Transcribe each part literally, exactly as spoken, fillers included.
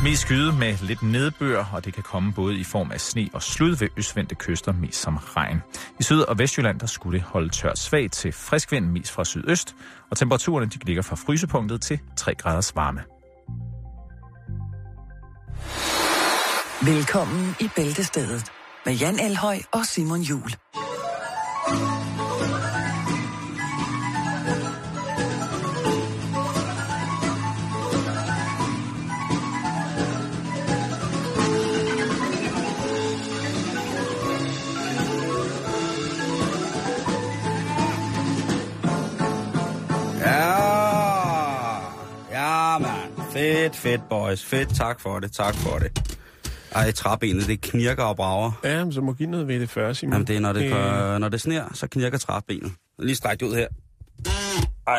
Mest skyde med lidt nedbør, og det kan komme både i form af sne og slud ved østvendte kyster, mest som regn. I Syd- og Vestjylland der skulle det holde tørt svagt til frisk vind, mest fra sydøst, og temperaturerne de ligger fra frysepunktet til tre graders varme. Velkommen i Bæltestedet med Jan Elhøj og Simon Juhl. Fedt, fedt, boys. Fedt, tak for det, tak for det. Ej, træbenet, det knirker og brager. Ja, men så må give noget ved det før, Simon. Jamen, det er, når det, øh... når det sner, så knirker træbenet. Lige strækt ud her. Ej.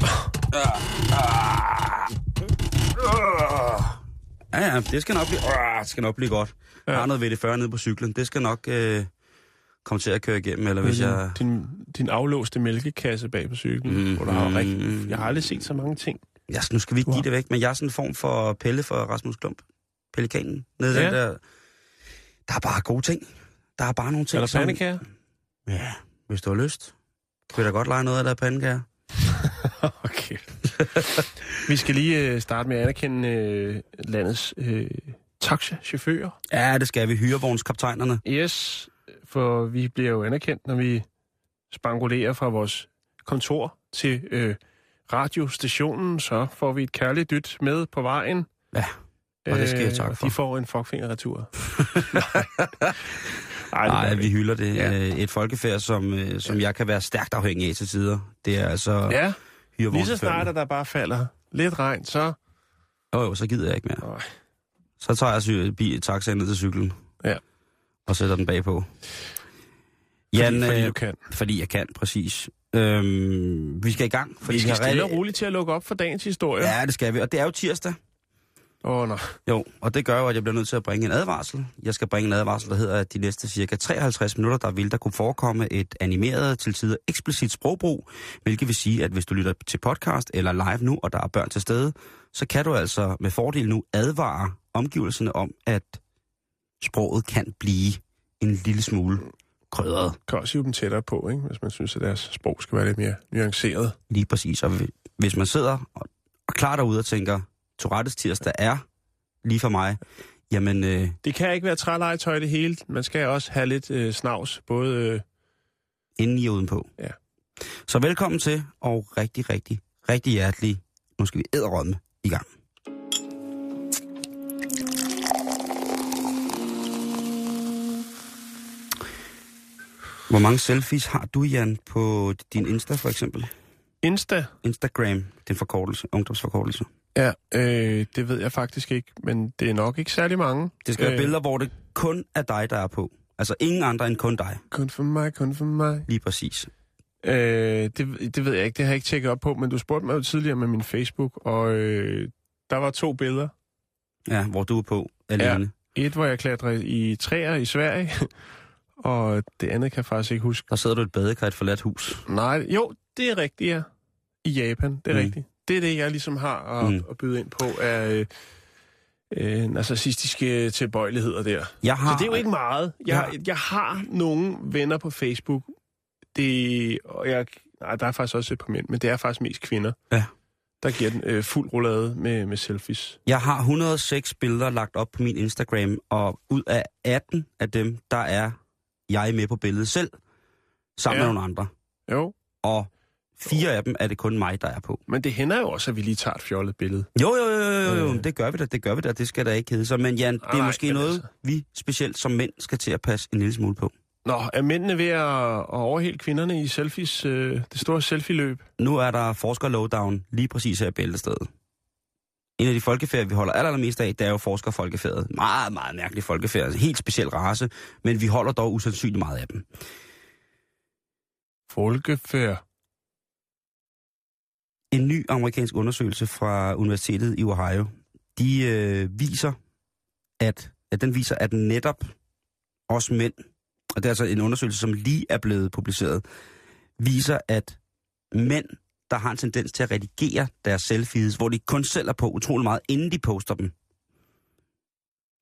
Ja, ja, det skal nok blive, det skal nok blive godt. Jeg har noget ved det før nede på cyklen. Det skal nok øh, komme til at køre igennem, eller hvis din, jeg... Din, din aflåste mælkekasse bag på cyklen, mm, hvor der har rigtig... Jeg har aldrig set så mange ting. Ja, nu skal vi ikke give det væk, men jeg er sådan en form for Pelle for Rasmus Klump. Pelikanen. Nede ja. Den der. Der er bare gode ting. Der er bare nogle ting, er der pandekager? Som... Ja, hvis du har lyst. Kan vi da godt lege noget af der pandekager? Okay. Vi skal lige starte med at anerkende øh, landets øh, taxachauffører. Ja, det skal vi. Hyrevognskaptajnerne. Yes, for vi bliver jo anerkendt, når vi spangulerer fra vores kontor til... Øh, radiostationen, så får vi et kærligt dyt med på vejen. Ja, og det skal jeg takke for. De får en fuckfinger-retur. Nej, Nej vi hylder det. Ja. Et folkefærd, som, som jeg kan være stærkt afhængig af til tider. Det er altså... Ja, lige så snart, at der bare falder lidt regn, så... Jo, jo, så gider jeg ikke mere. Øj. Så tager jeg taxaen ned til cyklen. Ja. Og sætter den bagpå. Fordi, Jan, fordi du kan. Fordi jeg kan, præcis. Øhm, vi skal i gang. Vi skal stille og roligt til at lukke op for dagens historie. Ja, det skal vi. Og det er jo tirsdag. Åh, oh, nej. Jo, og det gør jo, at jeg bliver nødt til at bringe en advarsel. Jeg skal bringe en advarsel, der hedder, at de næste cirka treoghalvtreds minutter, der vil der kunne forekomme et animeret, til tider eksplicit sprogbrug, hvilket vil sige, at hvis du lytter til podcast eller live nu, og der er børn til stede, så kan du altså med fordel nu advare omgivelserne om, at sproget kan blive en lille smule krydret. Kan også hive dem tættere på, ikke? Hvis man synes, at deres sprog skal være lidt mere nuanceret. Lige præcis. Og hvis man sidder og, og klar derude og tænker, Tourettes tirsdag er lige for mig, jamen... Øh, det kan ikke være trælegetøj det hele. Man skal også have lidt øh, snavs, både... Øh... inden i og udenpå. Ja. Så velkommen til, og rigtig, rigtig, rigtig hjertelig. Nu skal vi edderrømme i gang. Hvor mange selfies har du, Jan, på din Insta for eksempel? Insta? Instagram, den forkortelse, ungdomsforkortelse. Ja, øh, det ved jeg faktisk ikke, men det er nok ikke særlig mange. Det skal øh... være billeder, hvor det kun er dig, der er på. Altså ingen andre end kun dig. Kun for mig, kun for mig. Lige præcis. Øh, det, det ved jeg ikke, det har jeg ikke tjekket op på, men du spurgte mig jo tidligere med min Facebook, og øh, der var to billeder. Ja, hvor du er på alene. Ja, et, hvor jeg klatrede i træer i Sverige, og det andet kan jeg faktisk ikke huske. Der sidder du i et badekar i et forladt hus. Nej, jo, det er rigtigt, ja. I Japan, det er mm. rigtigt. Det er det, jeg ligesom har at, mm. at byde ind på af øh, narcissistiske tilbøjeligheder der. Jeg har, så det er jo ikke meget. Jeg, jeg, jeg har nogle venner på Facebook, det, og jeg, nej, der er faktisk også et par mænd, men det er faktisk mest kvinder, ja. Der giver den øh, fuld roulade med, med selfies. Jeg har et hundrede og seks billeder lagt op på min Instagram, og ud af atten af dem, der er jeg med på billedet selv, sammen ja. Med nogle andre. Jo. Og fire af dem er det kun mig, der er på. Men det hænder jo også, at vi lige tager et fjollet billede. Jo, jo, jo, jo, jo. Øh. det gør vi da, det gør vi da, det skal da ikke hedde sig. Men Jan, det er nej, måske noget, altså. Vi specielt som mænd skal til at passe en lille smule på. Nå, er mændene ved at, at overhælde kvinderne i selfies, øh, det store selfie-løb? Nu er der forsker-lowdown lige præcis her i Bæltestedet. En af de folkefærd, vi holder allermest af, det er jo forskerfolkefærdet. Meget, meget mærkelig folkefærd. Helt speciel race, men vi holder dog usandsynligt meget af dem. Folkefærd? En ny amerikansk undersøgelse fra Universitetet i Ohio, de øh, viser, at, at den viser, at netop os mænd, og det er altså en undersøgelse, som lige er blevet publiceret, viser, at mænd, der har en tendens til at redigere deres selfies, hvor de kun selv er på utrolig meget, inden de poster dem,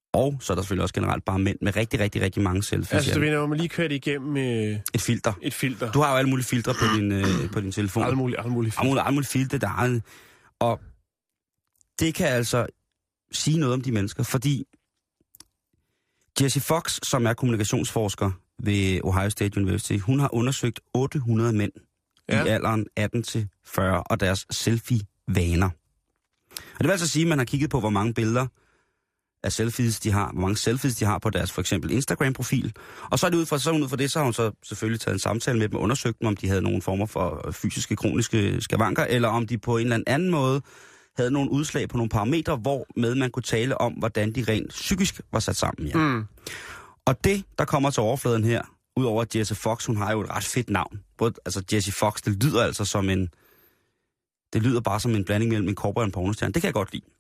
Og så er der selvfølgelig også generelt bare mænd med rigtig, rigtig, rigtig mange selfies. Altså, du ved, når man lige kører det igennem... Øh, et filter. Et filter. Du har jo alle mulige filtre på din, øh, på din telefon. Alle mulige, alle mulige filtre. Alle mulige, alle mulige filtre, der er. Og det kan altså sige noget om de mennesker, fordi Jessie Fox, som er kommunikationsforsker ved Ohio State University, hun har undersøgt otte hundrede mænd ja. i alderen atten til fyrre og deres selfie-vaner. Og det vil altså sige, at man har kigget på, hvor mange billeder af selfies de har, hvor mange selfies de har på deres for eksempel Instagram-profil. Og så er det ud fra, så ud fra det, så har hun så selvfølgelig taget en samtale med dem og undersøgt dem, om de havde nogle former for fysiske, kroniske skavanker, eller om de på en eller anden måde havde nogle udslag på nogle parametre, hvor med man kunne tale om, hvordan de rent psykisk var sat sammen. Ja. Mm. Og det, der kommer til overfladen her, udover at Jessie Fox, hun har jo et ret fedt navn. Både, altså Jessie Fox, det lyder altså som en, det lyder bare som en blanding mellem en cowboy og en pornostjerne. Det kan jeg godt lide.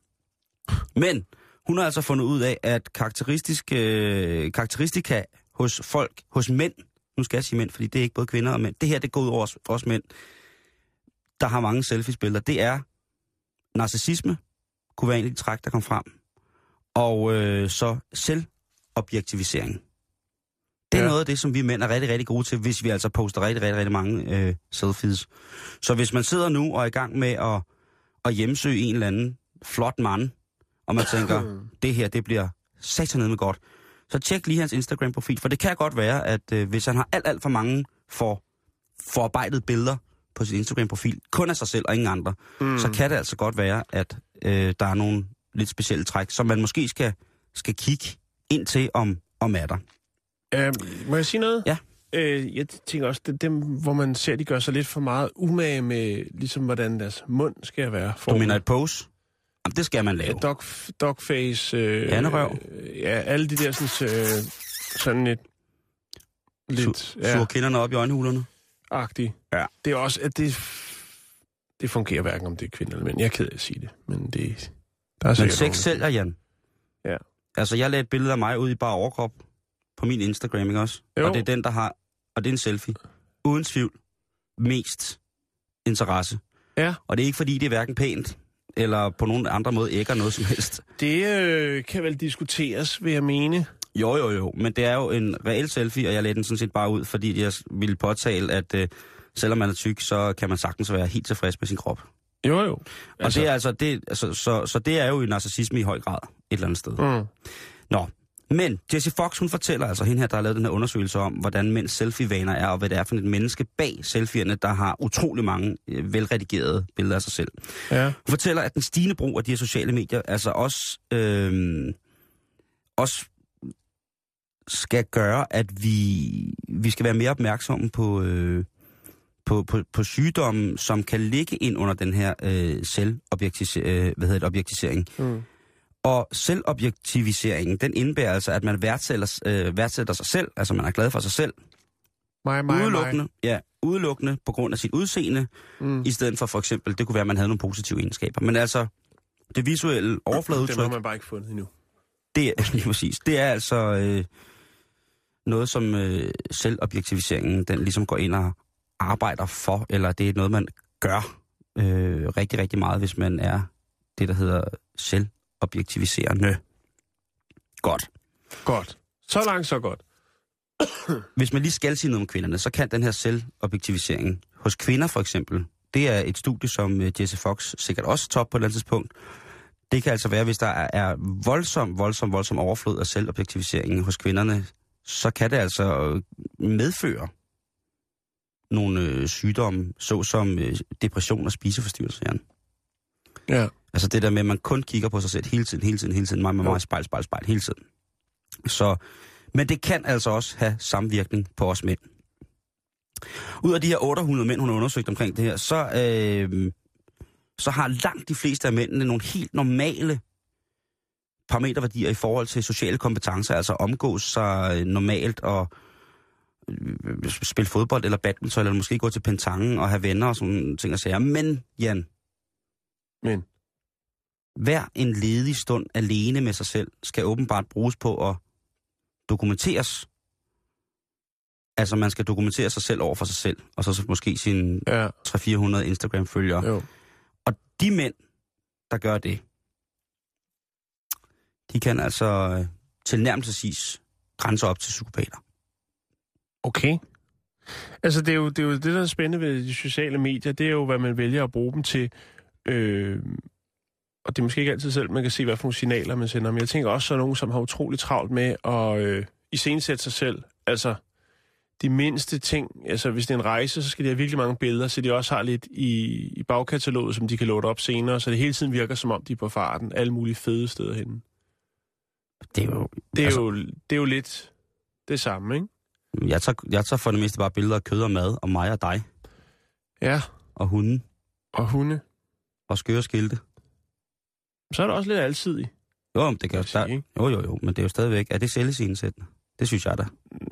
Men hun har altså fundet ud af, at karakteristisk, øh, karakteristika hos folk, hos mænd, nu skal jeg sige mænd, fordi det er ikke både kvinder og mænd, det her, det går ud over os, os mænd, der har mange selfies-billeder, det er narcissisme, kunne være en af de træk, der kom frem, og øh, så selvobjektivisering. Det er ja. noget af det, som vi mænd er rigtig, rigtig gode til, hvis vi altså poster rigtig, rigtig, rigtig mange øh, selfies. Så hvis man sidder nu og er i gang med at, at hjemsøge en eller anden flot mand, og man tænker, det her, det bliver satanede med godt, så tjek lige hans Instagram-profil, for det kan godt være, at øh, hvis han har alt, alt for mange for, forarbejdet billeder på sin Instagram-profil, kun af sig selv og ingen andre, mm. så kan det altså godt være, at øh, der er nogle lidt specielle træk, som man måske skal, skal kigge ind til, om, om er der. Uh, må jeg sige noget? Ja. Uh, jeg tænker også, det er dem, hvor man ser, de gør sig lidt for meget umage med, ligesom hvordan deres mund skal være. Du mener et pose? Jamen, det skal man lave. Ja, dog, dogface. Øh, Janderøv. Øh, ja, alle de der sådan, øh, sådan et... Lidt... Su- ja. Suger kinderne op i øjenhulerne. Agtigt. Ja. Det er også, at det... Det fungerer hverken, om det er kvinder eller mænd. Jeg er ked af at sige det, men det... Der er men sex sælger, Jan. Ja. Altså, jeg lagde et billede af mig ud i bare overkrop på min Instagram, ikke også? Jo. Og det er den, der har... Og det er en selfie. Uden tvivl. Mest interesse. Ja. Og det er ikke, fordi det er hverken pænt, eller på nogen andre måde ægger noget som helst. Det øh, kan vel diskuteres, vil jeg mene. Jo, jo, jo. Men det er jo en reel selfie, og jeg lagde den sådan set bare ud, fordi jeg ville påtale, at øh, selvom man er tyk, så kan man sagtens være helt tilfreds med sin krop. Jo, jo. Altså... Og det er altså, det, altså så, så det er jo en narcissisme i høj grad et eller andet sted. Mm. Nå, men Jessie Fox, hun fortæller altså hende her, der har lavet den her undersøgelse om, hvordan mænds selfie-vaner er, og hvad det er for et menneske bag selfierne, der har utrolig mange øh, velredigerede billeder af sig selv. Ja. Hun fortæller, at den stigende brug af de her sociale medier, altså også, øh, også skal gøre, at vi, vi skal være mere opmærksomme på, øh, på, på, på sygdomme, som kan ligge ind under den her øh, selvobjektisering, øh, hvad hedder det, objektisering. Mm. Og selvobjektiviseringen, den indebærer altså, at man værdsætter, øh, værdsætter sig selv, altså man er glad for sig selv. Mig, mig, udelukkende, mig. Ja, udelukkende på grund af sit udseende, mm. i stedet for for eksempel, det kunne være, at man havde nogle positive egenskaber. Men altså, det visuelle overfladeudtryk... Det har man bare ikke fundet endnu. Det er lige præcis. Det er altså øh, noget, som øh, selvobjektiviseringen, den ligesom går ind og arbejder for, eller det er noget, man gør øh, rigtig, rigtig meget, hvis man er det, der hedder selv objektiviserende. Godt. Godt. Så langt, så godt. Hvis man lige skal sige noget om kvinderne, så kan den her selvobjektivisering hos kvinder for eksempel, det er et studie, som Jessie Fox sikkert også top på et eller andet tidspunkt. Det kan altså være, hvis der er voldsom, voldsom, voldsom overflod af selvobjektivisering hos kvinderne, så kan det altså medføre nogle øh, sygdomme, såsom øh, depression og spiseforstyrrelser. Ja. Altså det der med, at man kun kigger på sig selv hele tiden, hele tiden, hele tiden. Mig, mig, mig, spejl, spejl, spejl, hele tiden. Så, men det kan altså også have samvirkning på os mænd. Ud af de her otte hundrede mænd, hun har undersøgt omkring det her, så, øh, så har langt de fleste af mændene nogle helt normale parameterværdier i forhold til sociale kompetencer, altså omgås sig normalt og øh, spille fodbold eller badminton, eller måske gå til pentangen og have venner og sådan ting og sager. Men, Jan, Men. hver en ledig stund alene med sig selv skal åbenbart bruges på at dokumenteres. Altså, man skal dokumentere sig selv over for sig selv, og så måske sine ja. tre hundrede til fire hundrede Instagram-følgere. Jo. Og de mænd, der gør det, de kan altså tilnærmelsesvis grænser op til psykopater. Okay. Altså, det er, jo, det er jo det, der er spændende ved de sociale medier. Det er jo, hvad man vælger at bruge dem til. Øh, og det er måske ikke altid selv, man kan se, hvad for nogle signaler man sender. Men jeg tænker også, så er nogen, som har utroligt travlt med at øh, iscenesætte sig selv. Altså, de mindste ting. Altså, hvis det er en rejse, så skal de have virkelig mange billeder, så de også har lidt i, i bagkataloget, som de kan loade op senere. Så det hele tiden virker, som om de er på farten. Alle mulige fede steder henne. Det er jo... Det er, altså, jo, det er jo lidt det samme, ikke? Jeg tager, jeg tager for det meste bare billeder af kød og mad, og mig og dig. Ja. Og hunden. Og hunde. Og skøre skilte. Så er det også lidt alsidigt. Jo, det kan jo, der, jo, jo, jo, men det er jo stadigvæk... Er det selviscenesættende? Det synes jeg da.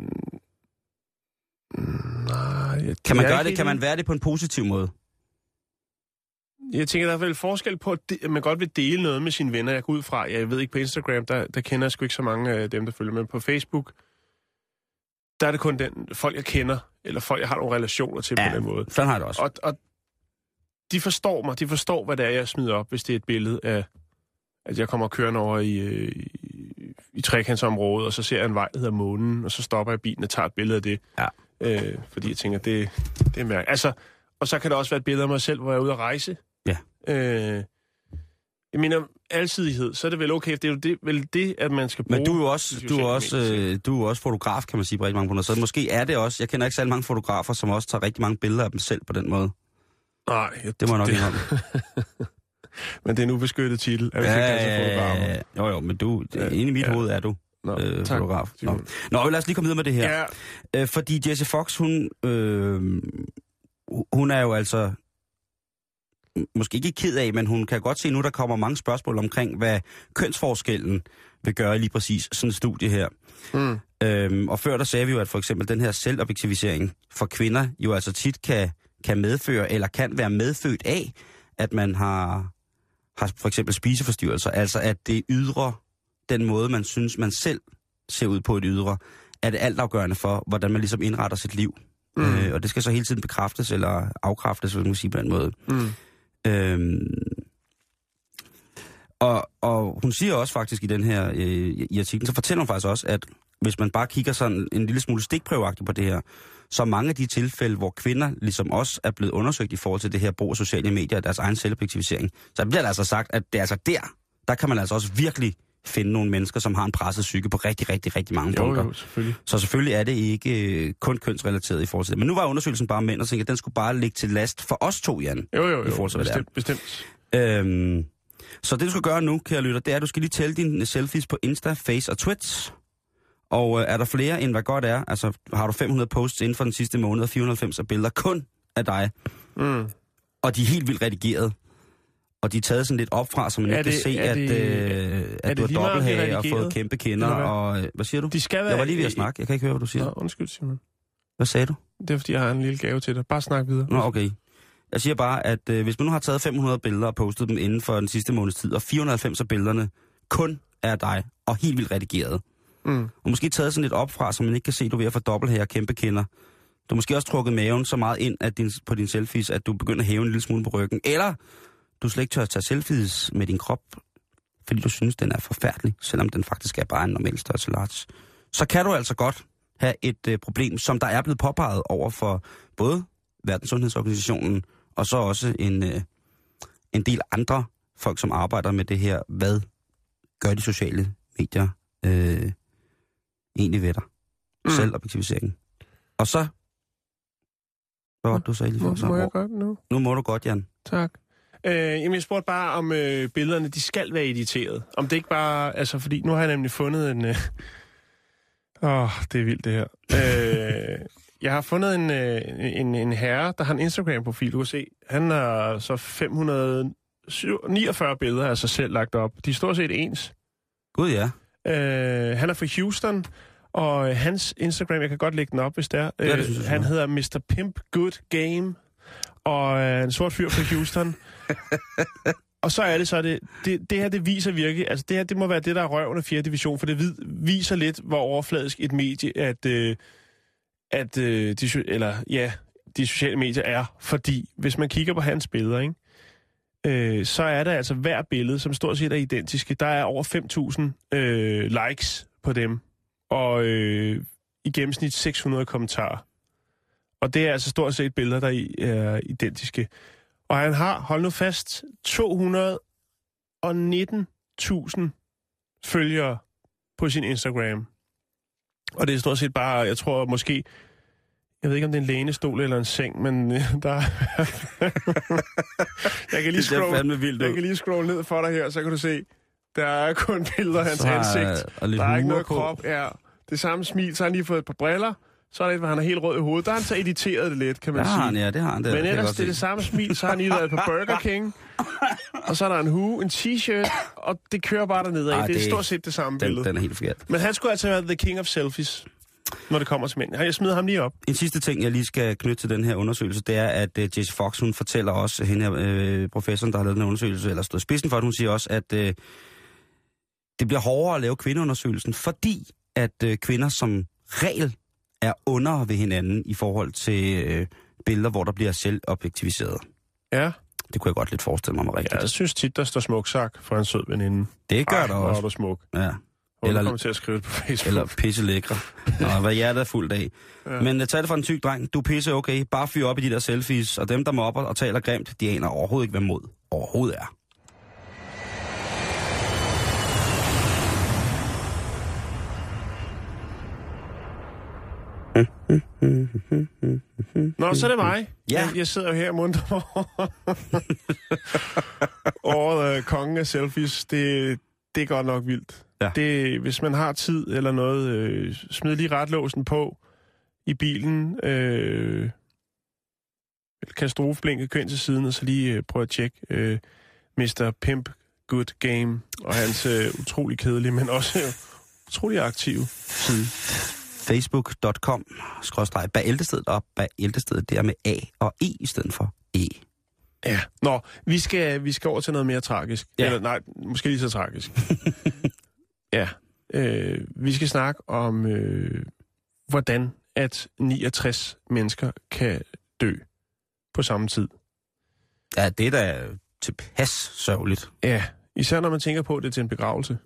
Nej, kan man gøre det? Kan man være det på en positiv måde? Jeg tænker, der er vel forskel på, at man godt vil dele noget med sine venner. Jeg går ud fra, jeg ved ikke, på Instagram, der, der kender jeg sgu ikke så mange af dem, der følger med. På Facebook, der er det kun den folk, jeg kender, eller folk, jeg har nogle relationer til ja, på den måde. Sådan har det også. Og, og de forstår mig. De forstår, hvad det er, jeg smider op, hvis det er et billede af, at jeg kommer kørende over i, i, i trekantsområdet, og så ser jeg en vej, der hedder Månen, og så stopper jeg bilen og tager et billede af det. Ja. Øh, fordi jeg tænker, det, det er mærkeligt. Altså, og så kan det også være et billede af mig selv, hvor jeg er ude at rejse. Ja. Øh, jeg mener, alsidighed, så er det vel okay, det er jo det, vel det, at man skal bruge... Men du er jo også, du er også, øh, du er også fotograf, kan man sige, på rigtig mange punkter. Så måske er det også... Jeg kender ikke særlig mange fotografer, som også tager rigtig mange billeder af dem selv på den måde. Nej, jeg, det må jeg nok det... ikke om. Men det er en ubeskyttet titel. Ja, ja, ja, jo, jo, men du, ja, inde i mit ja. hoved er du Nå, øh, fotograf. Nå. Nå, lad os lige komme videre med det her. Ja. Øh, fordi Jesse Fox, hun, øh, hun er jo altså... måske ikke ked af, men hun kan godt se nu, der kommer mange spørgsmål omkring, hvad kønsforskellen vil gøre lige præcis sådan et studie her. Mm. Øhm, og før der sagde vi jo, at for eksempel den her selvobjektivisering for kvinder jo altså tit kan, kan medføre, eller kan være medfødt af, at man har, har for eksempel spiseforstyrrelser. Altså at det ydre, den måde man synes, man selv ser ud på et ydre, er det altafgørende for, hvordan man ligesom indretter sit liv. Mm. Øh, og det skal så hele tiden bekræftes eller afkræftes, hvis man sige på den måde. Mm. Øhm, og, og hun siger også faktisk i den her øh, i artiklen, så fortæller hun faktisk også, at hvis man bare kigger sådan en lille smule stikprøveagtigt på det her, så mange af de tilfælde, hvor kvinder ligesom også er blevet undersøgt i forhold til det her brug af sociale medier og deres egen selvobjektivisering, så bliver der altså sagt, at det er altså der, der kan man altså også virkelig finde nogle mennesker, som har en presset psyke på rigtig, rigtig, rigtig mange jo, punkter. Jo, selvfølgelig. Så selvfølgelig er det ikke kun kønsrelateret i forhold til det. Men nu var undersøgelsen bare mænd, og tænkte, at den skulle bare ligge til last for os to, Jan. Jo, jo, jo. I forhold til, bestemt, bestemt. Øhm, så det, du skal gøre nu, kære lytter, det er, at du skal lige tælle dine selfies på Insta, Face og Twitch. Og øh, er der flere, end hvad godt er, altså har du fem hundrede posts inden for den sidste måned, og fire hundrede og halvfems af billeder kun af dig. Mm. Og de er helt vildt redigeret. Og de er taget sådan lidt op fra, så man ikke kan se, at, det, øh, at du har dobbelthage og fået kæmpe kinder. Og, hvad siger du? De skal være, jeg var lige ved at snakke. Jeg kan ikke høre, hvad du siger. Nå, undskyld, Simon. Hvad sagde du? Det er, fordi jeg har en lille gave til dig. Bare snak videre. Nå, okay. Jeg siger bare, at øh, hvis man nu har taget fem hundrede billeder og postet dem inden for den sidste måneds tid, og fire hundrede og halvfems af billederne kun er dig, og helt vildt redigeret. Mm. Og måske taget sådan lidt op fra, så man ikke kan se, at du er ved at få dobbelthage og kæmpe kinder. Du har måske også trukket maven så meget ind at din, på din selfies, at du begynder at hæve en lille smule på ryggen. Eller du slet ikke tør at tage selfies med din krop, fordi du synes, den er forfærdelig, selvom den faktisk er bare en normal størrelse large. Så kan du altså godt have et øh, problem, som der er blevet påpeget over for både Verdenssundhedsorganisationen og så også en, øh, en del andre folk, som arbejder med det her. Hvad gør de sociale medier øh, egentlig ved dig? Mm. Selvobjektivisering. Og så... Hvad var det, du sagde lige for? Må, må jeg godt nu? Nu må du godt, Jan. Tak. Øh, jamen, jeg spurgte bare, om øh, billederne, de skal være editeret. Om det ikke bare... Altså, fordi nu har jeg nemlig fundet en... Åh, øh... oh, det er vildt, det her. øh, jeg har fundet en, øh, en, en herre, der har en Instagram-profil, du kan se. Han har så fem hundrede og niogfyrre billeder af sig selv lagt op. De er stort set ens. Gud, ja. Øh, han er fra Houston, og hans Instagram, jeg kan godt lægge den op, hvis det er. Ja, det synes jeg, han hedder mister Pimp Good Game, og er en sort fyr fra Houston. Og så er det så, det, det, det her, det viser virkelig, altså det her, det må være det, der er røven af fjerde division, for det viser lidt, hvor overfladisk et medie, at, øh, at øh, de, eller, ja, de sociale medier er. Fordi hvis man kigger på hans billeder, ikke, øh, så er der altså hver billede, som stort set er identiske. Der er over fem tusind øh, likes på på dem, og øh, i gennemsnit seks hundrede kommentarer. Og det er altså stort set billeder, der er identiske. Og han har, hold nu fast, to hundrede og nitten tusind følgere på sin Instagram. Og det er stort set bare, jeg tror måske, jeg ved ikke om det er en lænestol eller en seng, men der jeg kan lige scrolle, vildt jeg kan lige scrolle ned for dig her, så kan du se, der er kun billeder af hans så, ansigt. Der er ikke noget på. Krop. Ja, det samme smil, så har han lige fået et par briller. Så er det, hvor han er helt rød i hovedet. Der har han så editeret det lidt, kan man ja, sige. Han, ja, det har han. Det, men ellers, det, det er det samme smil. Så har han lige været på Burger King. Og så er der en hue, en t-shirt, og det kører bare dernede af. Det, det er stort set det samme den, billede. Den er helt forkert. Men han skulle altså være the king of selfies, når det kommer til mænd. Jeg smider ham lige op. En sidste ting, jeg lige skal knytte til den her undersøgelse, det er, at uh, Jessie Fox, hun fortæller også, hende her, uh, professoren, der har lavet den her undersøgelse, eller stået spidsen for det, hun siger også, at uh, det bliver hårdere at lave kvindeundersøgelsen, fordi at uh, kvinder som regel er under ved hinanden i forhold til øh, billeder, hvor der bliver selvobjektiviseret. Ja. Det kunne jeg godt lidt forestille mig mig rigtigt. Ja, jeg synes tit, der står smuk sagt for en sød veninde. Det gør der også. Hvor er du smuk. Ja. Hvor eller, kommer til at skrive det på Facebook. Eller pisse lækre. Nå, hvad hjertet er fuldt af. Ja. Men tag det fra en tyk dreng. Du pisse okay. Bare fyr op i de der selfies. Og dem, der mobber og taler grimt, de aner overhovedet ikke, hvad mod overhovedet er. Nå, så er det mig. Ja. Jeg, jeg sidder jo her munter over øh, kongen af selfies. Det, det er godt nok vildt. Ja. Det, hvis man har tid eller noget, øh, smid lige retlåsen på i bilen. Øh, katastrofeblinket, køn til siden, og så lige øh, prøv at tjekke øh, mister Pimp Good Game og hans øh, utrolig kedelige, men også øh, utrolig aktive side. facebook punktum com skråstreg bæltestedet op bæltestedet der med A og E i stedet for E. Ja, nå, vi skal, vi skal over til noget mere tragisk. Ja. Eller nej, måske lige så tragisk. ja, øh, vi skal snakke om, øh, hvordan at niogtres mennesker kan dø på samme tid. Ja, det er da tilpas sørgeligt. Ja, især når man tænker på, at det er til en begravelse.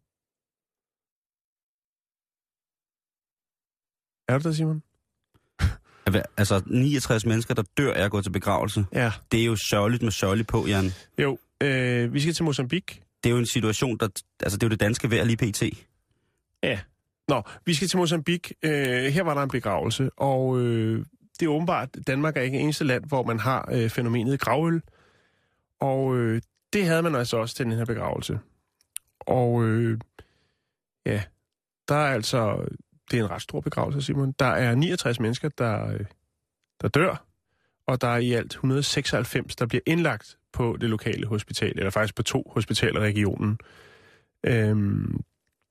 Er du der, Simon? Altså, niogtres mennesker, der dør af at gå til begravelse. Ja. Det er jo sørgeligt med sørgeligt på, Jan. Jo, øh, vi skal til Mozambique. Det er jo en situation, der... Altså, det er jo det danske vejr lige pt. Ja. Nå, vi skal til Mozambique. Øh, her var der en begravelse, og øh, det er åbenbart, Danmark er ikke eneste land, hvor man har øh, fænomenet gravøl. Og øh, det havde man altså også til den her begravelse. Og øh, ja, der er altså... Det er en ret stor begravelse, Simon. Der er niogtres mennesker, der, der dør, og der er i alt et hundrede og seksoghalvfems, der bliver indlagt på det lokale hospital, eller faktisk på to hospitaler i regionen. Øhm,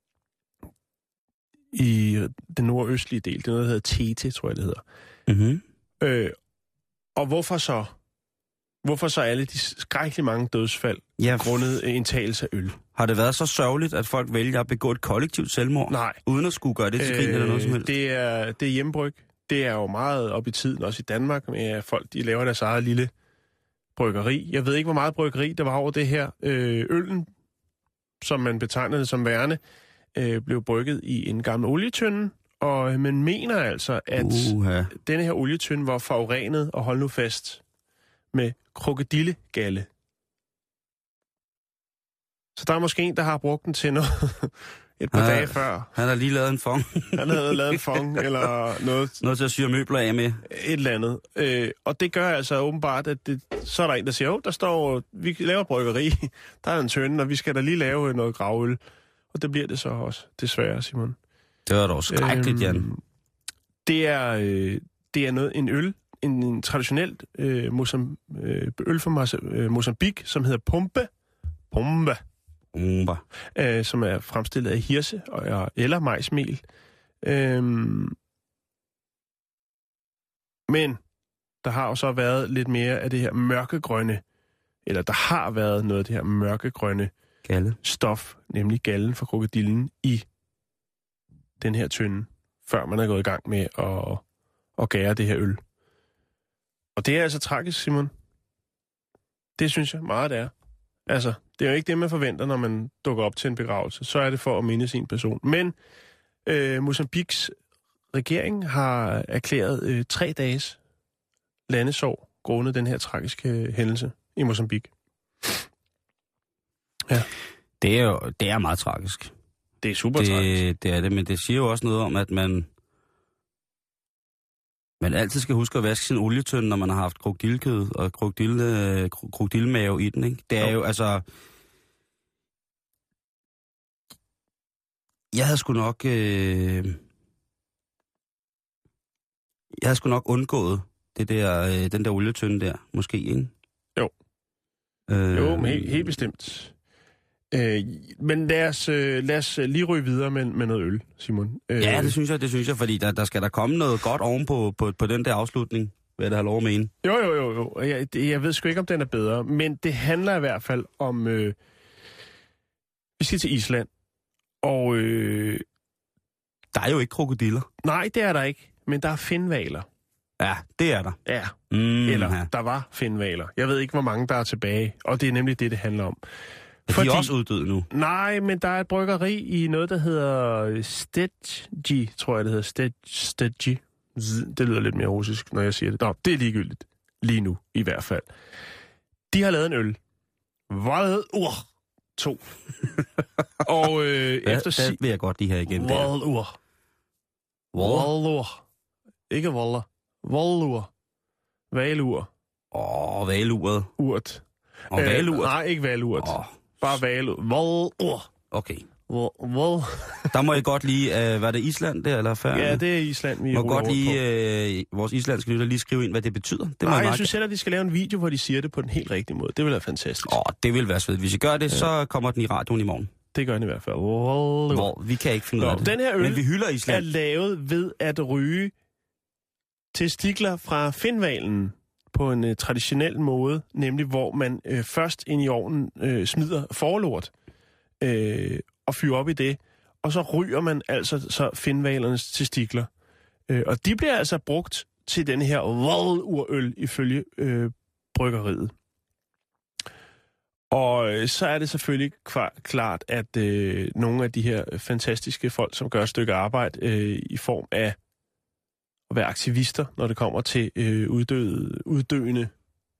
I den nordøstlige del, det er noget, der hedder Tete, tror jeg, det hedder. Mm-hmm. Øh, og hvorfor så? Hvorfor så alle de skrækkeligt mange dødsfald ja. grundet indtagelse af øl? Har det været så sørgeligt, at folk vælger at begå et kollektivt selvmord? Nej. Uden at skulle gøre det til grin øh, eller noget som helst? Det er, det er hjemmebryg. Det er jo meget op i tiden, også i Danmark, med at folk de laver deres eget lille bryggeri. Jeg ved ikke, hvor meget bryggeri der var over det her. Øh, øllen, som man betegnede som værende, øh, blev brygget i en gammel olietønde, og man mener altså, at uh-huh. denne her olietønde var forurenet, og hold nu fast, med krokodillegalle. Så der er måske en, der har brugt den til noget et par han, dage før. Han har lige lavet en fong. Han havde lavet en fong, eller noget. Noget til at syre møbler af med. Et eller andet. Øh, og det gør altså åbenbart, at det, så er der en, der siger, åh, der står, vi laver et bryggeri, der er en tønde, og vi skal da lige lave noget gravøl. Og det bliver det så også, desværre, Simon. Det var dog skrækkeligt, Jan. Øhm, det er, øh, det er noget, en øl, en, en traditionelt øh, Mozam, øh, øl fra øh, Mozambique, som hedder Pumpe. Pumpe. Pumpe. Øh, som er fremstillet af hirse og, eller majsmel. Øhm, men der har jo så været lidt mere af det her mørkegrønne, eller der har været noget af det her mørkegrønne Galle. stof, nemlig gallen fra krokodillen i den her tønde, før man er gået i gang med at, at gære det her øl. Og det er altså tragisk, Simon. Det synes jeg meget, det er. Altså, Det er jo ikke det, man forventer, når man dukker op til en begravelse. Så er det for at minde sin person. Men øh, Mozambiques regering har erklæret øh, tre dages landesorg grundet den her tragiske hændelse i Mozambique. Ja. Det er jo det er meget tragisk. Det er super det, tragisk. Det er det, men det siger jo også noget om, at man man altid skal huske at vaske sin olietønde, når man har haft krokodilkød og krokodille, krokodilmave i den, ikke? Det er jo, jo altså... Jeg havde sgu nok... Øh... Jeg havde sgu nok undgået det der, øh, den der olietønde der, måske, ikke? Jo. Øh... Jo, men helt, helt bestemt. Øh, men lad os, øh, lad os lige ryge videre med, med noget øl, Simon. Øh, ja, det synes jeg, det synes jeg, fordi der, der skal der komme noget godt ovenpå på, på den der afslutning, vil jeg da have lov at mene. Jo, jo, jo, jo. Jeg, det, jeg ved sgu ikke, om den er bedre, men det handler i hvert fald om... Øh, vi skal til Island, og... Øh, der er jo ikke krokodiller. Nej, det er der ikke, men der er finvaler. Ja, det er der. Ja, mm, eller ja. Der var finvaler. Jeg ved ikke, hvor mange der er tilbage, og det er nemlig det, det handler om. Er Fordi, de er også uddøde nu? Nej, men der er et bryggeri i noget, der hedder Stedji, tror jeg, det hedder. Stedji. Det lyder lidt mere russisk, når jeg siger det. Nå, det er ligegyldigt. Lige nu, i hvert fald. De har lavet en øl. Valur to. Og øh, ja, efter... Det vil jeg godt lige have igen. Valur. Valur. Ikke Valler. Valur. Valur. Åh, oh, valuret. Urt. Og valurt? Øh, nej, ikke valurt. Oh. Bare valur. Valur. Okay. Val. Der må jeg godt lige, øh, var det Island der, eller færdig? Ja, det er Island, vi må godt lige, øh, vores islandske lytter lige skrive ind, hvad det betyder. Det Nej, jeg meget... synes selv, at de skal lave en video, hvor de siger det på den helt rigtige måde. Det vil være fantastisk. Åh, det vil være svedigt. Hvis I gør det, ja. så kommer den i radioen i morgen. Det gør den i hvert fald. Valur. Hvor vi kan ikke finde ud af det. Den her øl Men vi hylder Island. Er lavet ved at ryge testikler fra finvalen på en uh, traditionel måde, nemlig hvor man uh, først ind i ovnen uh, smider forlort uh, og fyrer op i det, og så ryger man altså så finvalernes testikler. Uh, og de bliver altså brugt til den her valurøl ifølge uh, bryggeriet. Og uh, så er det selvfølgelig kvar- klart, at uh, nogle af de her fantastiske folk, som gør et stykke arbejde uh, i form af at være aktivister, når det kommer til øh, uddøde, uddøende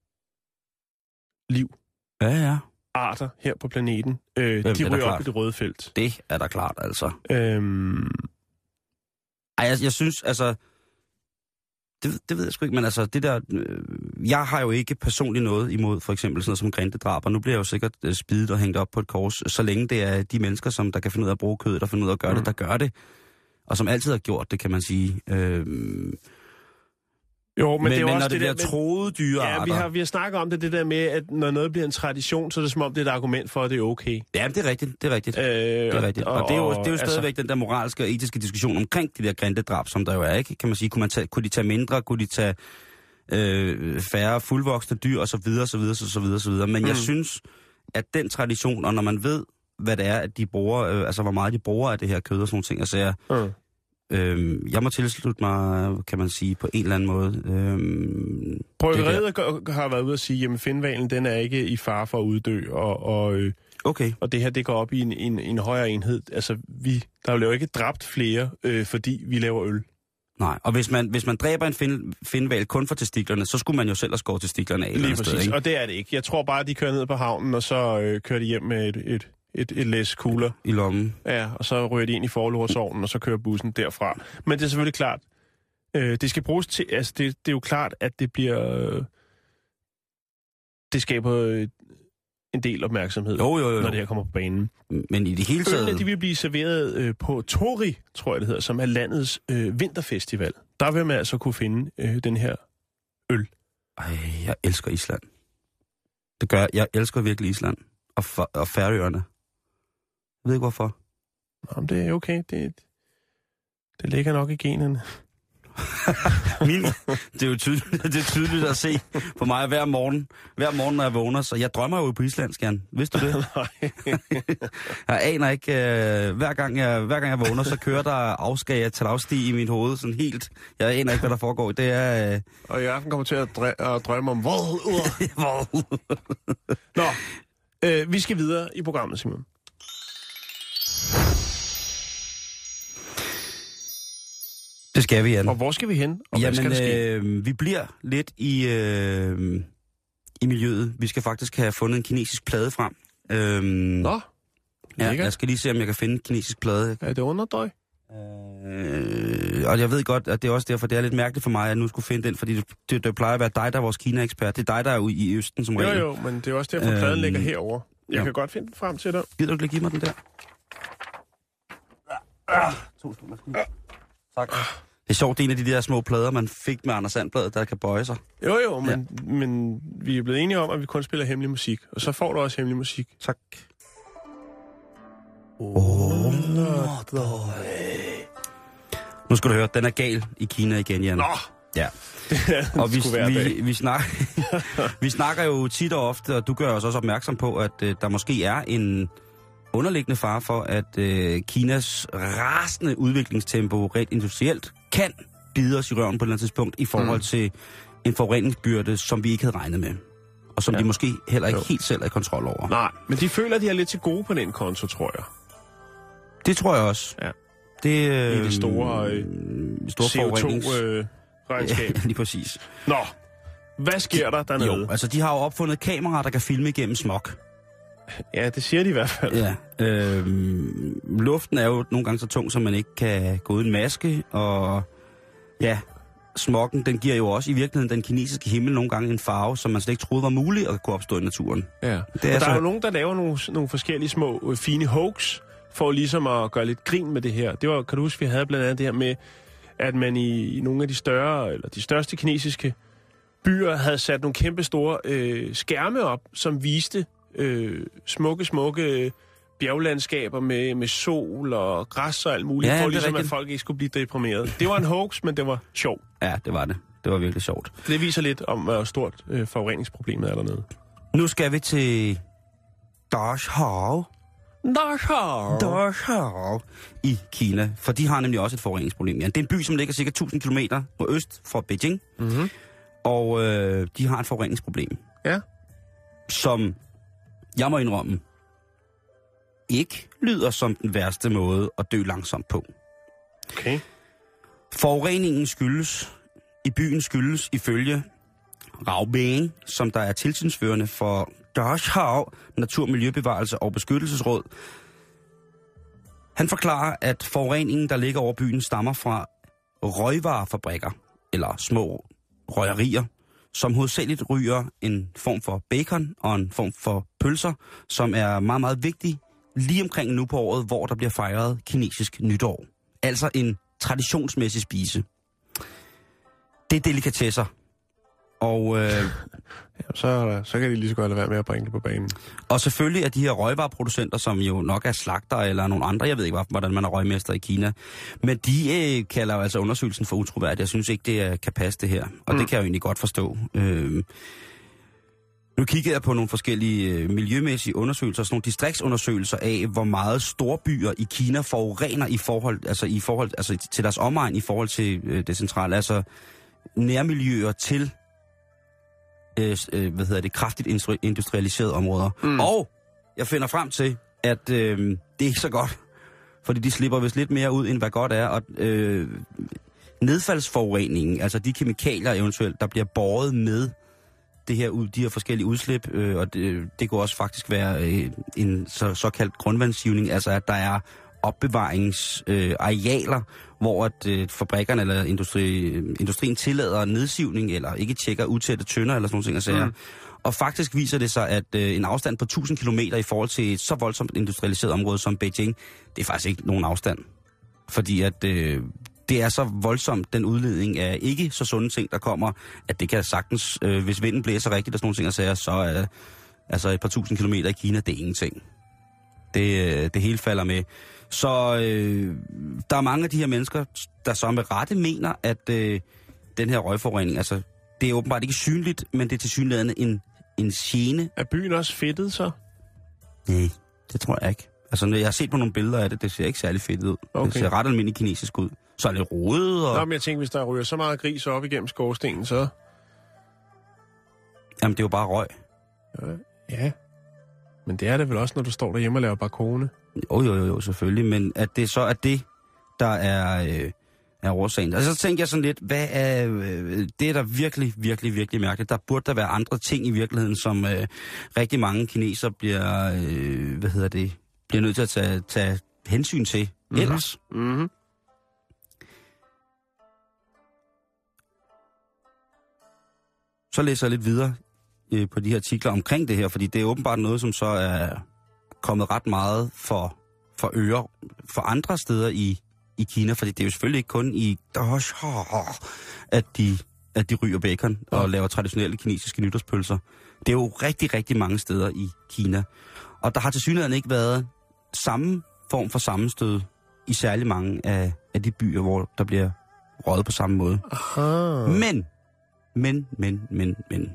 liv. Ja, ja. Arter her på planeten. Øh, de ryger op i det røde felt. Det er da klart, altså. Øhm... Ej, jeg, jeg synes, altså... Det, det ved jeg sgu ikke, men altså, det der... Øh, jeg har jo ikke personligt noget imod, for eksempel sådan noget som grindedrab, og nu bliver jeg jo sikkert øh, spidet og hængt op på et kors, så længe det er de mennesker, som der kan finde ud af at bruge kød, der finder ud af at gøre mm. det, der gør det. Og som altid har gjort det, kan man sige. Øhm... Jo, men, men det er men også når det, det bliver der, troede dyrearter... Ja, vi har, vi har snakket om det, det der med, at når noget bliver en tradition, så er det som om, det er et argument for, at det er okay. Ja, det er rigtigt, det er rigtigt. Øh, det er rigtigt. Og, og, og det er jo, det er jo stadigvæk altså... den der moralske og etiske diskussion omkring de der grindedrab, som der jo er, ikke? Kan man sige, kunne, man tage, kunne de tage mindre, kunne de tage øh, færre fuldvoksne dyr, og så videre, så videre, så videre, så videre. Men mm. jeg synes, at den tradition, og når man ved, hvad det er, at de bruger, øh, altså hvor meget de bruger af det her kød og sådan nogle ting, altså jeg... Mm. Øhm, jeg må tilslutte mig, kan man sige, på en eller anden måde. Øhm, Bryggeriet har været ude at sige, at finvalen, den er ikke i fare for at uddø, og, og, okay. og det her, det går op i en, en, en højere enhed. Altså, vi, der er jo ikke dræbt flere, øh, fordi vi laver øl. Nej, og hvis man, hvis man dræber en fin, finval kun for testiklerne, så skulle man jo selv have skåret testiklerne af. Lige præcis, sted, ikke? Og det er det ikke. Jeg tror bare, at de kører ned på havnen, og så øh, kører de hjem med et... et Et, et læs kugler. I lommen. Ja, og så rører de ind i forlordsovnen, og så kører bussen derfra. Men det er selvfølgelig klart, øh, det skal bruges til, altså det, det er jo klart, at det bliver, øh, det skaber øh, en del opmærksomhed, jo, jo, jo. når det her kommer på banen. Men i det hele taget... Ølene, de vil blive serveret øh, på Tori, tror jeg det hedder, som er landets øh, vinterfestival. Der vil man altså kunne finde øh, den her øl. Ej, jeg elsker Island. Det gør jeg. Jeg elsker virkelig Island. Og, for, og Færøerne. Jeg ved ikke hvorfor. Jamen, det er okay. Det, det ligger nok i generne. Min, det er jo tydeligt, det er tydeligt at se på mig hver morgen. Hver morgen, når jeg vågner. Så jeg drømmer jo på islandsk, Jan. Vidste du det? Jeg aner ikke. Øh, hver, gang jeg, hver gang jeg vågner, så kører der afskag til afstig i mit hoved. Sådan helt. Jeg aner ikke, hvad der foregår. Det er... Øh... Og i aften kommer til at, drø- at drømme om vold. Nå. Øh, vi skal videre i programmet, Simon. Det skal vi, Jan. Og hvor skal vi hen? Og Jamen, hvad skal der ske? Øh, vi bliver lidt i, øh, i miljøet. Vi skal faktisk have fundet en kinesisk plade frem. Øhm, Nå, ja, jeg skal lige se, om jeg kan finde en kinesisk plade. Er det underdøj? Øh, og jeg ved godt, at det er også derfor, det er lidt mærkeligt for mig, at jeg nu skulle finde den, fordi det, det, det plejer at være dig, der er vores Kina-ekspert. Det er dig, der er ude i Østen som regel. Jo, jo, men det er også derfor, øhm, pladen ligger herover. Jeg ja. kan godt finde den frem til dig. Gider du ikke give mig den der? Ah, to sekunder. Tak. Det er sjovt, det er en af de der små plader, man fik med Anders Sandbladet, der kan bøje sig. Jo, jo, men, ja. men vi er blevet enige om, at vi kun spiller hemmelig musik. Og så får du også hemmelig musik. Tak. Underdøj. Nu skal du høre, den er gal i Kina igen, Jan. Nå! Ja. Og vi, vi, vi, snak, vi snakker jo tit og ofte, og du gør os også opmærksom på, at uh, der måske er en underliggende fare for, at uh, Kinas rasende udviklingstempo rent industrielt kan bide os i røven på et eller andet tidspunkt i forhold mm. til en forureningsbyrde, som vi ikke havde regnet med. Og som ja. de måske heller ikke jo. helt selv er i kontrol over. Nej, men de føler, at de er lidt til gode på den konto, tror jeg. Det tror jeg også. Ja. Det, øh, I det store, øh, store C O to-regnskab. Øh, ja, lige præcis. Nå, hvad sker der dernede? Jo, altså de har jo opfundet kameraer, der kan filme igennem smog. Ja, det siger de i hvert fald. Ja, øh, luften er jo nogle gange så tung, så man ikke kan gå uden maske, og ja, smoggen, den giver jo også i virkeligheden den kinesiske himmel nogle gange en farve, som man slet ikke troede var muligt at kunne opstå i naturen. Ja, det er og der så... er jo nogen, der laver nogle, nogle forskellige små øh, fine hoax, for ligesom at gøre lidt grin med det her. Det var, kan du huske, vi havde blandt andet det her med, at man i, i nogle af de større, eller de største kinesiske byer, havde sat nogle kæmpe store øh, skærme op, som viste øh, smukke, smukke bjerglandskaber med, med sol og græs og alt muligt, ja, for ligesom at folk ikke skulle blive deprimeret. Det var en hoax, men det var sjovt. Ja, det var det. Det var virkelig sjovt. Det viser lidt om, hvor stort øh, forureningsproblemet er dernede. Nu skal vi til Dashao. Dashao. Dashao i Kina, for de har nemlig også et forureningsproblem. Ja, det er en by, som ligger cirka tusind kilometer øst fra Beijing, mm-hmm. og øh, de har et forureningsproblem. Ja. Som, jeg må indrømme, ikke lyder som den værste måde at dø langsomt på. Okay. Forureningen skyldes, i byen skyldes ifølge Rao Beng, som der er tilsynsførende for Dashao Natur, Miljøbevarelse og Beskyttelsesråd. Han forklarer, at forureningen, der ligger over byen, stammer fra røgvarefabrikker, eller små røgerier, som hovedsageligt ryger en form for bacon og en form for pølser, som er meget, meget vigtig lige omkring nu på året, hvor der bliver fejret kinesisk nytår. Altså en traditionsmæssig spise. Det er delikatesser. Og øh, ja, så, så kan de lige så godt lade være med at bringe det på banen. Og selvfølgelig er de her røgvareproducenter, som jo nok er slagter eller nogle andre, jeg ved ikke, hvordan man er røgmester i Kina, men de øh, kalder jo altså undersøgelsen for utroværdig. Jeg synes ikke, det er, kan passe det her, og mm. det kan jeg jo egentlig godt forstå. Øh, nu kiggede jeg på nogle forskellige øh, miljømæssige undersøgelser, sådan nogle distriktsundersøgelser af, hvor meget storbyer i Kina forurener i forhold, altså i forhold, altså til deres omegn i forhold til øh, det centrale, altså nærmiljøer til Øh, hvad hedder det, kraftigt industrialiserede områder. Mm. Og jeg finder frem til, at øh, det er ikke så godt, fordi de slipper vist lidt mere ud, end hvad godt er. Og øh, nedfaldsforureningen, altså de kemikalier eventuelt, der bliver båret med det her, de her forskellige udslip, øh, og det, det kunne også faktisk være øh, en så, såkaldt grundvandssivning, altså at der er opbevaringsarealer, øh, hvor at, øh, fabrikkerne eller industri, industrien tillader nedsivning, eller ikke tjekker utætte tønder, eller sådan nogle ting. Mm. Og faktisk viser det sig, at øh, en afstand på tusind kilometer i forhold til et så voldsomt industrialiseret område som Beijing, det er faktisk ikke nogen afstand. Fordi at øh, det er så voldsomt, den udledning af ikke så sunde ting, der kommer, at det kan sagtens, øh, hvis vinden blæser rigtigt og sådan nogle ting, så er så, øh, altså et par tusind kilometer i Kina, det er ingenting. Det, det hele falder med. Så øh, der er mange af de her mennesker, der så med rette mener, at øh, den her røgforurening, altså det er åbenbart ikke synligt, men det er tilsyneladende en, en gene. Er byen også fedtet så? Nej, det tror jeg ikke. Altså når jeg har set på nogle billeder af det, det ser ikke særlig fedt ud. Okay. Det ser ret almindeligt kinesisk ud. Så er det rodet og... Nå, men jeg tænker, hvis der ryger så meget gris op igennem skorstenen, så... Jamen det er jo bare røg. Ja. Men det er det vel også, når du står derhjemme og laver barkone? Jo, jo, jo, jo, selvfølgelig. Men at det så er det, der er, øh, er årsagen. Altså så tænker jeg sådan lidt, hvad er, øh, det er der virkelig, virkelig, virkelig mærkeligt. Der burde der være andre ting i virkeligheden, som øh, rigtig mange kinesere bliver, øh, hvad hedder det, bliver nødt til at tage, tage hensyn til mm-hmm. ellers. Mm-hmm. Så læser jeg lidt videre øh, på de her artikler omkring det her, fordi det er åbenbart noget, som så er kommet ret meget for, for øre for andre steder i, i Kina, fordi det er jo selvfølgelig ikke kun i at de, at de ryger bacon og ja. laver traditionelle kinesiske nytårspølser. Det er jo rigtig, rigtig mange steder i Kina. Og der har tilsyneladende ikke været samme form for sammenstød i særlig mange af, af de byer, hvor der bliver røget på samme måde. Aha. Men, men, men, men, men.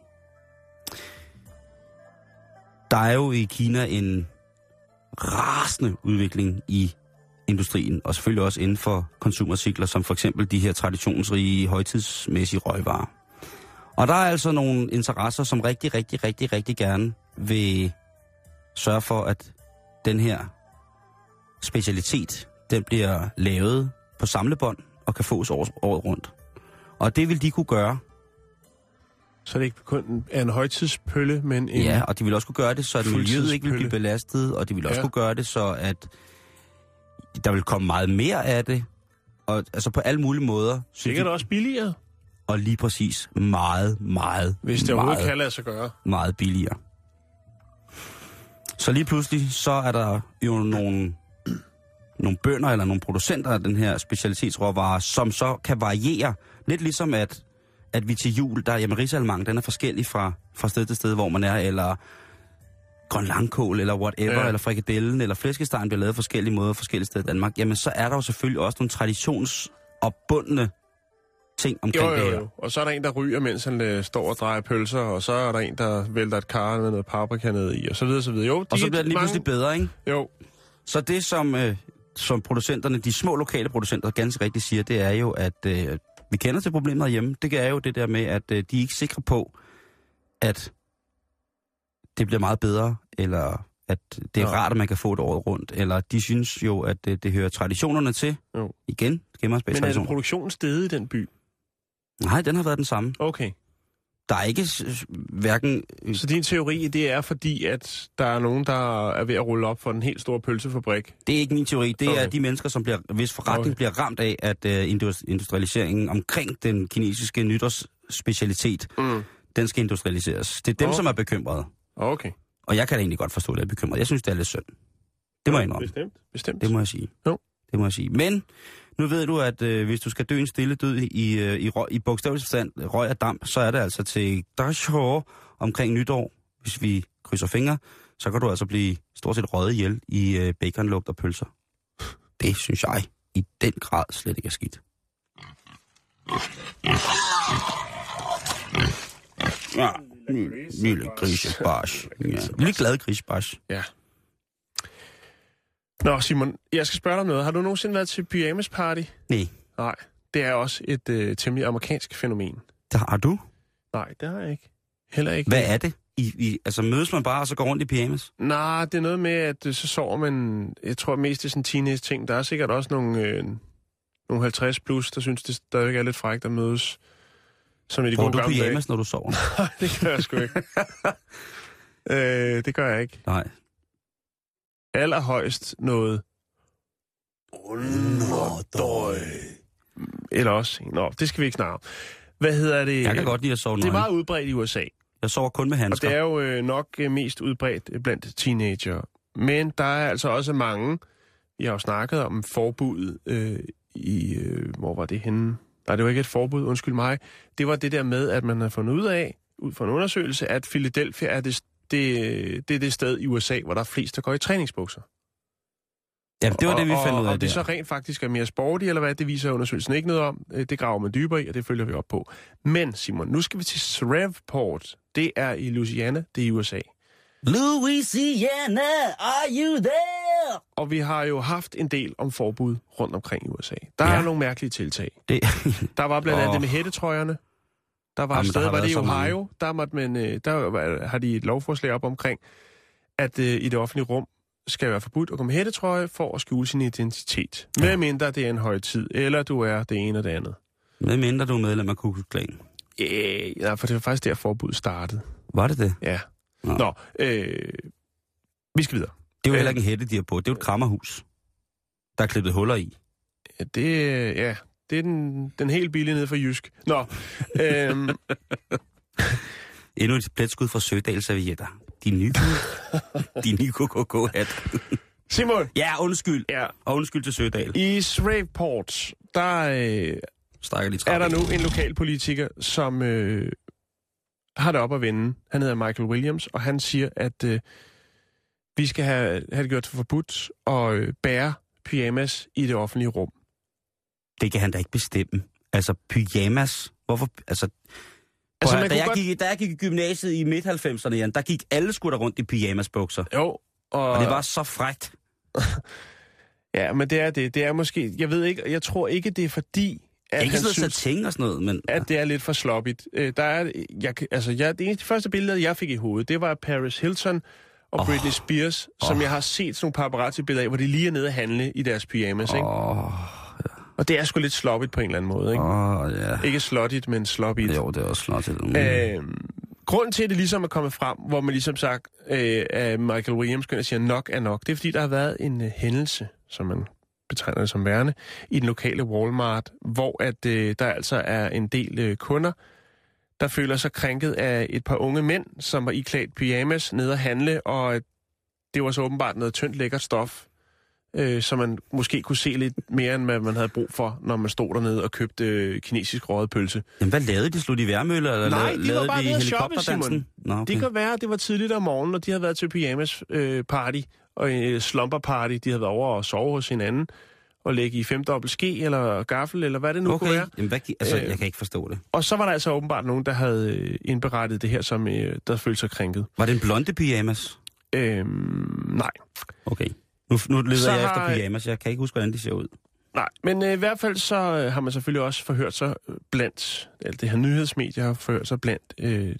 Der er jo i Kina en rasende udvikling i industrien, og selvfølgelig også inden for konsumartikler, som for eksempel de her traditionsrige, højtidsmæssige røgvarer. Og der er altså nogle interesser, som rigtig, rigtig, rigtig, rigtig gerne vil sørge for, at den her specialitet, den bliver lavet på samlebånd og kan fås året rundt. Og det vil de kunne gøre. Så det ikke kun er en højtidspølle, men en... Ja, og de vil også kunne gøre det, så at miljøet ikke vil blive belastet, og de vil også ja. kunne gøre det, så at der vil komme meget mere af det, og altså på alle mulige måder. Sikkert også billigere. Og lige præcis meget, meget, Hvis det overhovedet kan lade sig gøre. Meget billigere. Så lige pludselig, så er der jo nogle, nogle bønder eller nogle producenter af den her specialitetsråvare, som så kan variere. Lidt ligesom at, at vi til jul, der jamen risalemang, den er forskellig fra, fra sted til sted, hvor man er, eller grøn langkål, eller whatever, ja. eller frikadellen, eller flæskestegen bliver lavet forskellige måder forskellige steder i Danmark. Jamen så er der jo selvfølgelig også nogle traditionsopbundne ting omkring jo, jo, jo. det her. Og så er der en, der ryger, mens han øh, står og drejer pølser, og så er der en, der vælter et kar med noget paprika ned i, og så videre, så videre. Jo, de og så bliver det lige mange... pludselig bedre, ikke? Jo. Så det, som, øh, som producenterne, de små lokale producenter, ganske rigtigt siger, det er jo, at øh, vi kender til problemet hjemme. Det er jo det der med, at øh, de er ikke sikre på, at det bliver meget bedre, eller at det er ja. rart, at man kan få det året rundt. Eller de synes jo, at det, det hører traditionerne til. Jo. Igen, gemmer os bag Men er det produktionen steget i den by? Nej, den har været den samme. Okay. Der er ikke hverken... Så din teori, det er fordi, at der er nogen, der er ved at rulle op for den helt store pølsefabrik? Det er ikke min teori. Det okay. er de mennesker, som bliver, hvis forretning okay. bliver ramt af, at uh, industrialiseringen omkring den kinesiske nytårsspecialitet, mm. den skal industrialiseres. Det er dem, okay. som er bekymrede. Okay. Og jeg kan da egentlig godt forstå, at jeg er bekymret. Jeg synes, det er lidt synd. Det må jeg indrømme. Bestemt. Bestemt. Det må jeg sige. Jo. Det må jeg sige. Men nu ved du, at øh, hvis du skal dø en stille død i, øh, i, i bogstavelig forstand, røg og damp, så er det altså til Dashore omkring nytår. Hvis vi krydser fingre, så kan du altså blive stort set røget ihjel i øh, baconlugt og pølser. Det synes jeg i den grad slet ikke er skidt. Ja, lille grisebars. Ja, lille glad grisebars. Ja. Nå, Simon, jeg skal spørge dig om noget. Har du nogensinde været til pyjamas party? Nej. Nej, det er også et øh, temmelig amerikansk fænomen. Det har du? Nej, det har jeg ikke. Heller ikke. Hvad er det? I, I, altså mødes man bare, og så går rundt i pyjamas? Nej, det er noget med, at øh, så sover man... Jeg tror mest det er sådan teenage-ting. Der er sikkert også nogle, øh, nogle halvtreds plus, der synes, det stadigvæk er lidt frækt at mødes. Som i de Får gode du pyjamas, når du sover? Nej, det gør jeg sgu ikke. øh, det gør jeg ikke. Nej. Allerhøjst noget underdøj. Eller også. Nå, det skal vi ikke snakke om. Hvad hedder det? Jeg kan godt lide at sove nøgen. Det er meget udbredt i U S A. Jeg sover kun med handsker. Og det er jo øh, nok øh, mest udbredt blandt teenager. Men der er altså også mange, vi har jo snakket om forbud øh, i... Øh, hvor var det henne? Nej, det var ikke et forbud, undskyld mig. Det var det der med, at man har fundet ud af, ud fra en undersøgelse, at Philadelphia er det Det, det er det sted i U S A, hvor der er flest, der går i træningsbukser. Ja, det var og, det, vi fandt ud af. Og det så rent faktisk er mere sporty, eller hvad, det viser undersøgelsen ikke noget om. Det graver man dybere i, og det følger vi op på. Men, Simon, nu skal vi til Shreveport. Det er i Louisiana, det er i U S A. Louisiana, are you there? Og vi har jo haft en del om forbud rundt omkring i U S A. Der ja. er nogle mærkelige tiltag. Det... Der var blandt andet oh. det med hættetrøjerne. Der var et sted, var det i Ohio, der, måtte man, der har de et lovforslag op omkring, at øh, i det offentlige rum skal være forbudt at gå med hættetrøje for at skjule sin identitet. Ja. Med mindre det er en højtid, eller du er det ene og det andet. Med mindre du er medlem af Ku Klux Klan. Øh, ja, for det var faktisk der forbuddet startede. Var det det? Ja. Nå, Nå øh, vi skal videre. Det er jo heller ikke en hætte, de har på. Det er jo et krammerhus, der er klippet huller i. Ja, det, ja, det er den, den helt billige nede fra Jysk. Nå. øhm. Endnu et pletskud fra Sødal servietter. De nye, de nye K K K-hat. Simon! Ja, undskyld. Ja. Og undskyld til Sødal. I Shreveport, der øh, er der nu en lokalpolitiker, som øh, har det op at vende. Han hedder Michael Williams, og han siger, at øh, vi skal have, have det gjort forbudt at øh, bære pyjamas i det offentlige rum. Det kan han da ikke bestemme. Altså, pyjamas? Hvorfor? Altså, altså da, jeg godt... gik, da jeg gik i gymnasiet i midt halvfemserne, Jan, der gik alle sgu da rundt i pyjamasbukser. Jo. Og, og det var så frækt. Ja, men det er det. Det er måske... Jeg ved ikke... Jeg tror ikke, det er fordi... At ikke sådan noget satin og sådan noget, men... At det er lidt for sloppigt. Øh, der er... Jeg, altså, jeg, det eneste første billede, jeg fik i hovedet, det var Paris Hilton og oh. Britney Spears, oh. som jeg har set sådan nogle paparazzi-billeder af, hvor de lige er nede at handle i deres pyjamas, ikke? Oh. Og det er sgu lidt sloppigt på en eller anden måde, ikke? Åh, oh, ja. Ikke slottigt, men sloppigt. Jo, det er også slottigt. Mm. Øh, grunden til, at det ligesom er kommet frem, hvor man ligesom sagt, øh, at Michael Williams kan sige, nok er nok, det er fordi, der har været en uh, hændelse, som man betegner det som værende, i den lokale Walmart, hvor at øh, der altså er en del øh, kunder, der føler sig krænket af et par unge mænd, som var iklædt pyjamas nede at handle, og det var så åbenbart noget tyndt lækkert stof, øh, så man måske kunne se lidt mere, end hvad man havde brug for, når man stod dernede og købte øh, kinesisk røget pølse. Jamen, hvad lavede de? Slog de værmøller? Eller Nej, de var bare de nede at shoppe, Simon. Nå, okay. Det kan være, at det var tidligt om morgenen, og de havde været til pyjamas øh, party, og en slumber party. De havde været over og sove hos hinanden, og lægge i femdobbelt ske, eller gaffel, eller hvad det nu okay. kunne være. Jamen, hvad, altså, jeg kan ikke forstå det. Og så var der altså åbenbart nogen, der havde indberettet det her, som øh, der følte sig krænket. Var det en blonde pyjamas? Øhm, nej. Okay. Nu, nu leder så jeg efter pyjamas. Jeg kan ikke huske, hvordan de ser ud. Nej, men øh, i hvert fald så øh, har man selvfølgelig også forhørt sig blandt, eller det her nyhedsmedier har forhørt sig blandt øh,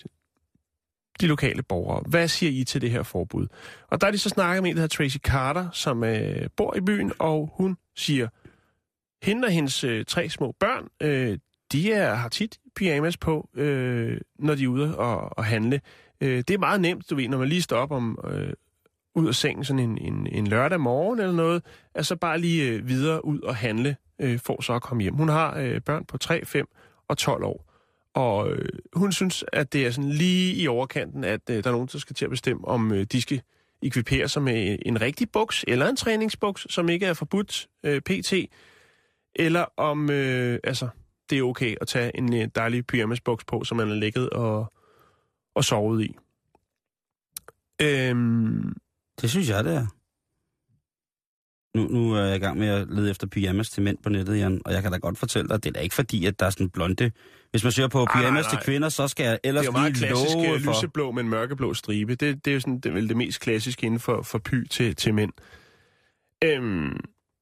de lokale borgere. Hvad siger I til det her forbud? Og der er de så snakket med en, der hedder Tracy Carter, som øh, bor i byen, og hun siger, hende og hendes øh, tre små børn, øh, de er, har tit pyjamas på, øh, når de er ude og, og handle. Øh, det er meget nemt, du ved, når man lige står op om... Øh, ud af sengen sådan en, en, en lørdag morgen eller noget, altså bare lige øh, videre ud og handle, øh, for så at komme hjem. Hun har øh, børn på tre, fem og tolv år, og øh, hun synes, at det er sådan lige i overkanten, at øh, der er nogen, der skal til at bestemme, om øh, de skal ekvipere sig med en rigtig buks, eller en træningsbuks, som ikke er forbudt øh, pt., eller om øh, altså, det er okay at tage en øh, dejlig pyjamasbuks på, som man har ligget og, og sovet i. Øhm, Det synes jeg, det er. Nu, nu er jeg i gang med at lede efter pyjamas til mænd på nettet, Jan, og jeg kan da godt fortælle dig, at det er da ikke fordi, at der er sådan blonde... Hvis man søger på pyjamas nej, nej, nej. til kvinder, så skal jeg ellers lige love for... Det er jo meget klassisk for... lyseblå med en mørkeblå stribe. Det, det er jo sådan, det er vel det mest klassiske inden for, for py til, til mænd. Øhm...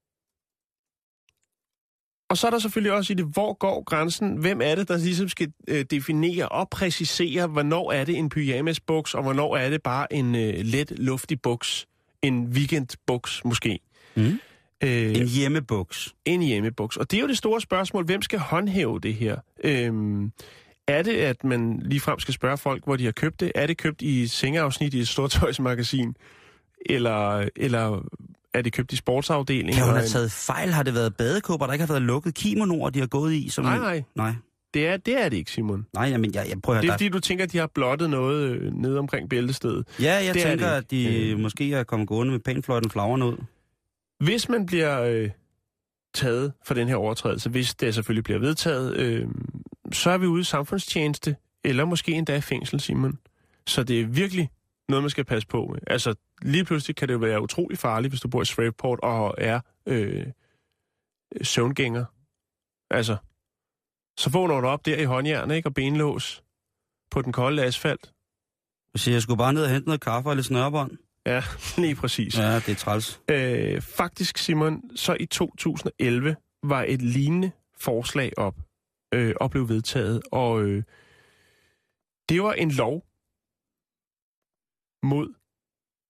Og så er der selvfølgelig også i det, hvor går grænsen? Hvem er det, der ligesom skal øh, definere og præcisere, hvornår er det en pyjamasbuks, og hvornår er det bare en øh, let, luftig buks? En weekendbuks måske. Mm. Øh, en hjemmebuks. En hjemmebuks. Og det er jo det store spørgsmål, hvem skal håndhæve det her? Øhm, er det, at man ligefrem skal spørge folk, hvor de har købt det? Er det købt i et sengeafsnit i et stortøjsmagasin? Eller... eller er det købt i sportsafdelingen? Kan hun have taget fejl? Har det været badekåber, der ikke har været lukket kimonoer, de har gået i? Som nej, nej. Nej. Det er, det er det ikke, Simon. Nej, men jeg, jeg prøver at... Det er der... fordi, du tænker, at de har blottet noget øh, nede omkring bæltestedet. Ja, jeg det tænker, at de øh... måske er kommet gående med pænfløjten flagrende ud. Hvis man bliver øh, taget for den her overtrædelse, hvis det selvfølgelig bliver vedtaget, øh, så er vi ude i samfundstjeneste, eller måske endda i fængsel, Simon. Så det er virkelig noget, man skal passe på med. Altså, lige pludselig kan det jo være utrolig farligt, hvis du bor i Shreveport og er øh, søvngænger. Altså, så vågner du op der i håndjern, ikke? Og benlås på den kolde asfalt. Så jeg skulle bare ned og hente noget kaffe og lidt snørebånd? Ja, lige præcis. Ja, det er træls. Øh, faktisk, Simon, så i to tusind og elleve var et lignende forslag op øh, og blev vedtaget. Og øh, det var en lov mod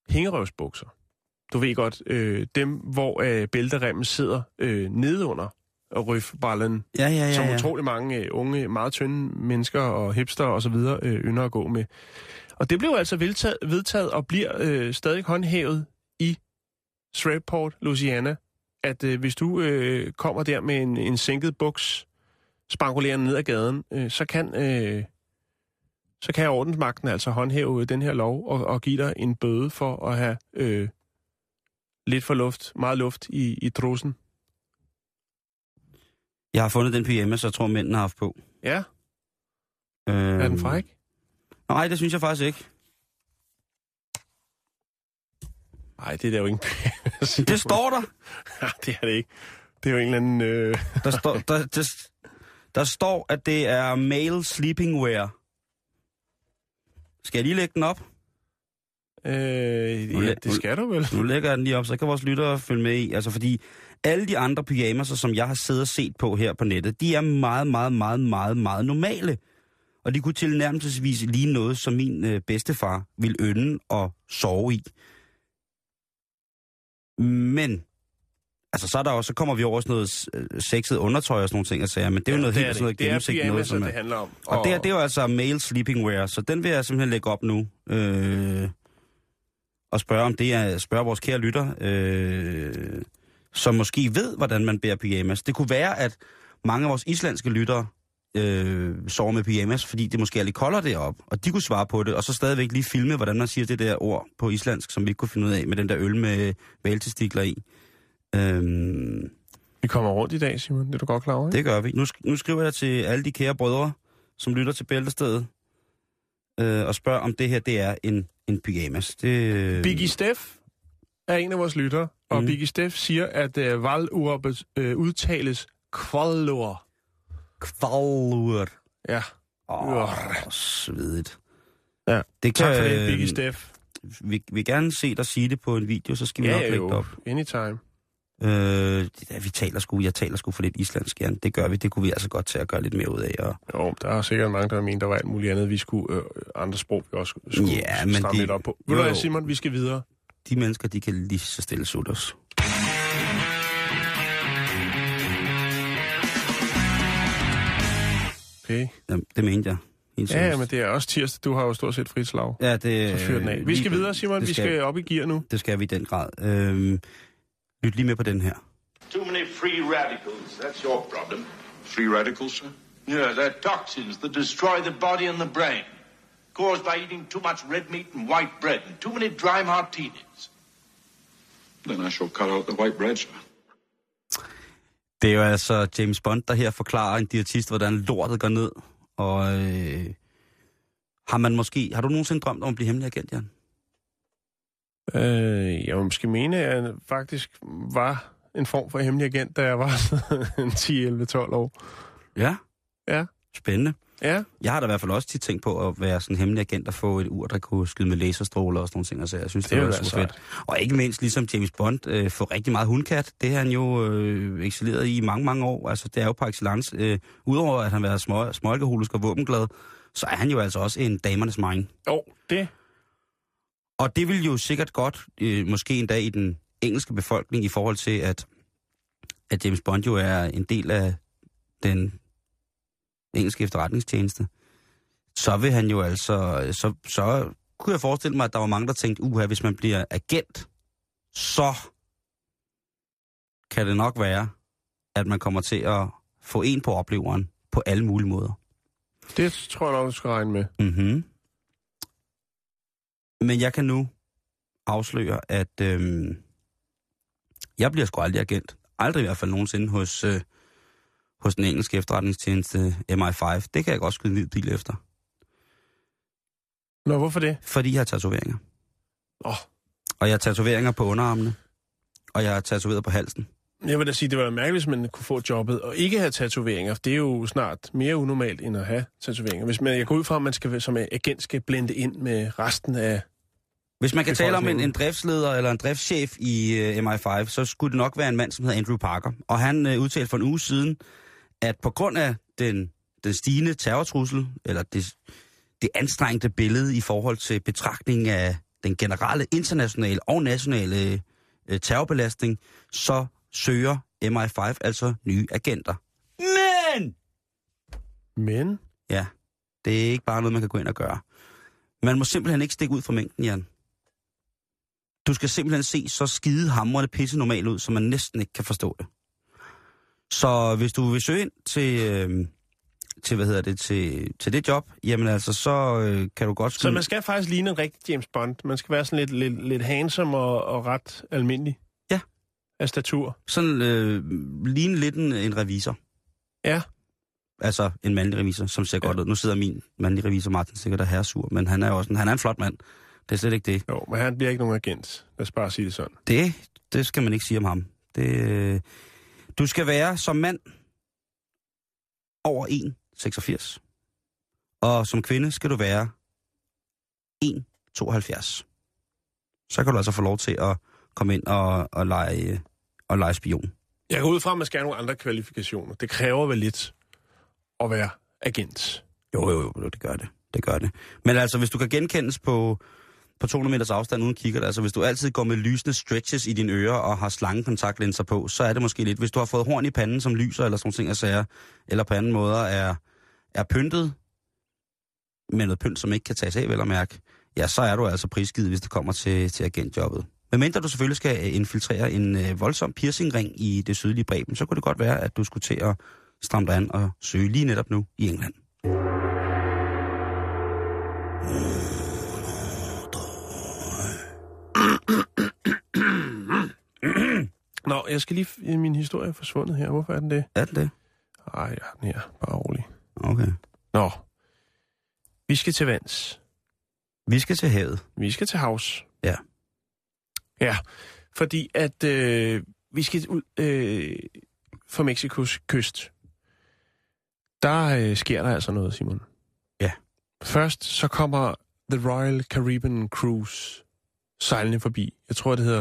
hængerøvsbukser. Du ved godt, øh, dem, hvor øh, bælteremmen sidder øh, nedunder og røfballen, ja, ja, ja, ja. som utrolig mange øh, unge, meget tynde mennesker og hipster og så videre øh, ynder at gå med. Og det blev altså vedtaget, vedtaget og bliver øh, stadig håndhævet i Shreveport, Louisiana, at øh, hvis du øh, kommer der med en, en sænket buks, spangulerende ned ad gaden, øh, så kan øh, så kan ordensmagten altså håndhæve den her lov og, og give dig en bøde for at have øh, lidt for luft, meget luft i, i drussen. Jeg har fundet den pyjamas, så jeg tror, mændene har haft på. Ja. Øhm... Er den fræk? Nej, det synes jeg faktisk ikke. Nej, det er der jo ikke. Det står der. Ja, det er det ikke. Det er jo en eller anden... Øh... Der, står, der, der, der står, at det er male sleeping wear. Skal jeg lige lægge den op? Øh, ja, det skal du vel. Nu lægger jeg den lige op, så kan vores lyttere følge med i. Altså, fordi alle de andre pyjamaser, som jeg har siddet og set på her på nettet, de er meget, meget, meget, meget, meget normale. Og de kunne tilnærmelsesvis ligne noget, som min øh, bedstefar ville ynde og sove i. Men, altså så er der også, så kommer vi over sådan noget øh, sexet undertøj og sådan nogle ting, og siger, men det er jo ja, noget helt sådan noget gennemsigtigt noget, som det handler om. Og, og det, er, det er jo altså male sleeping wear, så den vil jeg simpelthen lægge op nu. Øh, og spørge om det er, spørge vores kære lytter, øh, som måske ved, hvordan man bærer pyjamas. Det kunne være, at mange af vores islandske lyttere øh, sover med pyjamas, fordi det måske er lidt koldere deroppe, og de kunne svare på det, og så stadigvæk lige filme, hvordan man siger det der ord på islandsk, som vi ikke kunne finde ud af, med den der øl med hvaltestikler i. Øhm, vi kommer rundt i dag, Simon. Det er du godt klar over, ikke? Det gør vi. Nu, sk- nu skriver jeg til alle de kære brødre, som lytter til Bæltestedet, øh, og spørger, om det her det er en, en pyjamas. Det, øh... Biggie Steff er en af vores lyttere, og mm. Biggie Steff siger, at øh, valgordet øh, udtales kvaldur. Kvaldur. Ja. Åh, oh, svedigt. Ja, det kan, tak for det, det, Biggie Steff. Vi vil gerne se dig sige det på en video, så skal vi ja, nok lægge jo. det op. Anytime. Øh, det, vi taler sgu, jeg taler sgu for lidt islandsk, Jan. Det gør vi, det kunne vi altså godt til at gøre lidt mere ud af. Og... Jo, der er sikkert mange, der mener, der var alt muligt andet, vi skulle, øh, andre sprog, vi også skulle ja, men stramme de... lidt op på. Ved du hvad, Simon, vi skal videre. De mennesker, de kan lige så stille sutte os. Okay. Ja, det mente jeg. Ja, ja, men det er også tirsdag. Du har jo stort set frit slag. Ja, det... Så fyr den af. Vi skal videre, Simon. Vi skal, skal op i gear nu. Det skal vi i den grad. Øhm, lyt lige med på den her. Too many free radicals. That's your problem. Free radicals, sir? Yeah, they're toxins that destroy the body and the brain. Caused by eating too much red meat and white bread and too many dry martinis. Then I shall cut out the white bread, sir. Det er jo altså James Bond, der her forklarer en diætist, hvordan lortet går ned. Og øh, har man måske... Har du nogensinde drømt om at blive hemmelig agent, Jan? Øh, jeg må måske mene, at jeg faktisk var en form for hemmelig agent, da jeg var ti, elleve, tolv år. Ja? Ja. Spændende. Ja. Jeg har da i hvert fald også tit tænkt på at være sådan en hemmelig agent og få et ur, der kunne skyde med laserstråler og sådan nogle ting. Så jeg synes, det, det var så fedt. Og ikke mindst ligesom James Bond øh, får rigtig meget hundkat. Det har han jo øh, excelleret i mange, mange år. Altså det er jo par excellence. Øh, Udover at han har været små, småalkoholisk og våbenglad, så er han jo altså også en damernes mind. Jo, det. Og det vil jo sikkert godt, øh, måske en dag i den engelske befolkning, i forhold til, at, at James Bond jo er en del af den engelske efterretningstjeneste, så vil han jo altså, så, så kunne jeg forestille mig, at der var mange, der tænkte, uha, hvis man bliver agent, så kan det nok være, at man kommer til at få en på opleveren på alle mulige måder. Det tror jeg nok, du skal regne med. Mhm. Men jeg kan nu afsløre, at øhm, jeg bliver sgu aldrig agent. Aldrig i hvert fald nogensinde hos, øh, hos den engelske efterretningstjeneste M I fem. Det kan jeg godt skyde en hvid bil efter. Nå, hvorfor det? Fordi jeg har tatoveringer. Åh. Oh. Og jeg har tatoveringer på underarmene. Og jeg har tatoveret på halsen. Jeg vil da sige, det var da mærkeligt, hvis man kunne få jobbet og ikke have tatoveringer. Det er jo snart mere unormalt, end at have tatoveringer. Hvis man, jeg går ud fra, at man skal, som agent skal blende ind med resten af... Hvis man kan tale om en, en driftsleder eller en driftschef i uh, M I fem, så skulle det nok være en mand, som hedder Andrew Parker. Og han uh, udtalte for en uge siden, at på grund af den, den stigende terrortrussel, eller det, det anstrengte billede i forhold til betragtning af den generelle internationale og nationale øh, terrorbelastning, så søger M I fem altså nye agenter. Men! Men? Ja, det er ikke bare noget, man kan gå ind og gøre. Man må simpelthen ikke stikke ud fra mængden, Jan. Du skal simpelthen se så skide hamrende pisse normalt ud, så man næsten ikke kan forstå det. Så hvis du vil søge ind til, øh, til hvad hedder det, til, til det job, jamen altså, så øh, kan du godt... Skyde... Så man skal faktisk ligne en rigtig James Bond. Man skal være sådan lidt, lidt, lidt handsome og, og ret almindelig. Ja. Af statur. Sådan øh, ligne lidt en, en revisor. Ja. Altså en mandlig revisor, som ser ja. godt ud. Nu sidder min mandlige revisor Martin sikkert og herresur, men han er også en, han er en flot mand. Det er slet ikke det. Jo, men han bliver ikke nogen agent. Lad os bare sige det sådan. Det, det skal man ikke sige om ham. Det, du skal være som mand over en komma seksogfirs. Og som kvinde skal du være en komma tooghalvfjerds. Så kan du altså få lov til at komme ind og, og, lege, og lege spion. Jeg går ud fra, at man skal have nogle andre kvalifikationer. Det kræver vel lidt at være agent. Jo, jo, jo, det gør det. Det gør det. Men altså, hvis du kan genkendes på, på to hundrede meters afstand uden kikkert, altså hvis du altid går med lysende stretches i dine ører og har slangekontaktlinser på, så er det måske lidt. Hvis du har fået horn i panden, som lyser eller sådan ting og sager, eller på anden måde er, er pyntet med noget pynt, som ikke kan tages af, vel at mærke, ja, så er du altså prisgivet, hvis det kommer til, til agentjobbet. Men mindre du selvfølgelig skal infiltrere en øh, voldsom piercingring i det sydlige Breben, så kunne det godt være, at du skulle til at stramme dig an og søge lige netop nu i England. Nå, jeg skal lige... Min historie er forsvundet her. Hvorfor er den det? Er den det? Ej, ja, den her. Bare rolig. Okay. Nå. Vi skal til vands. Vi skal til havet. Vi skal til havs. Ja. Ja, fordi at øh, vi skal ud øh, for Mexikos kyst. Der øh, sker der altså noget, Simon. Ja. Først så kommer The Royal Caribbean Cruise sejlende forbi. Jeg tror, det hedder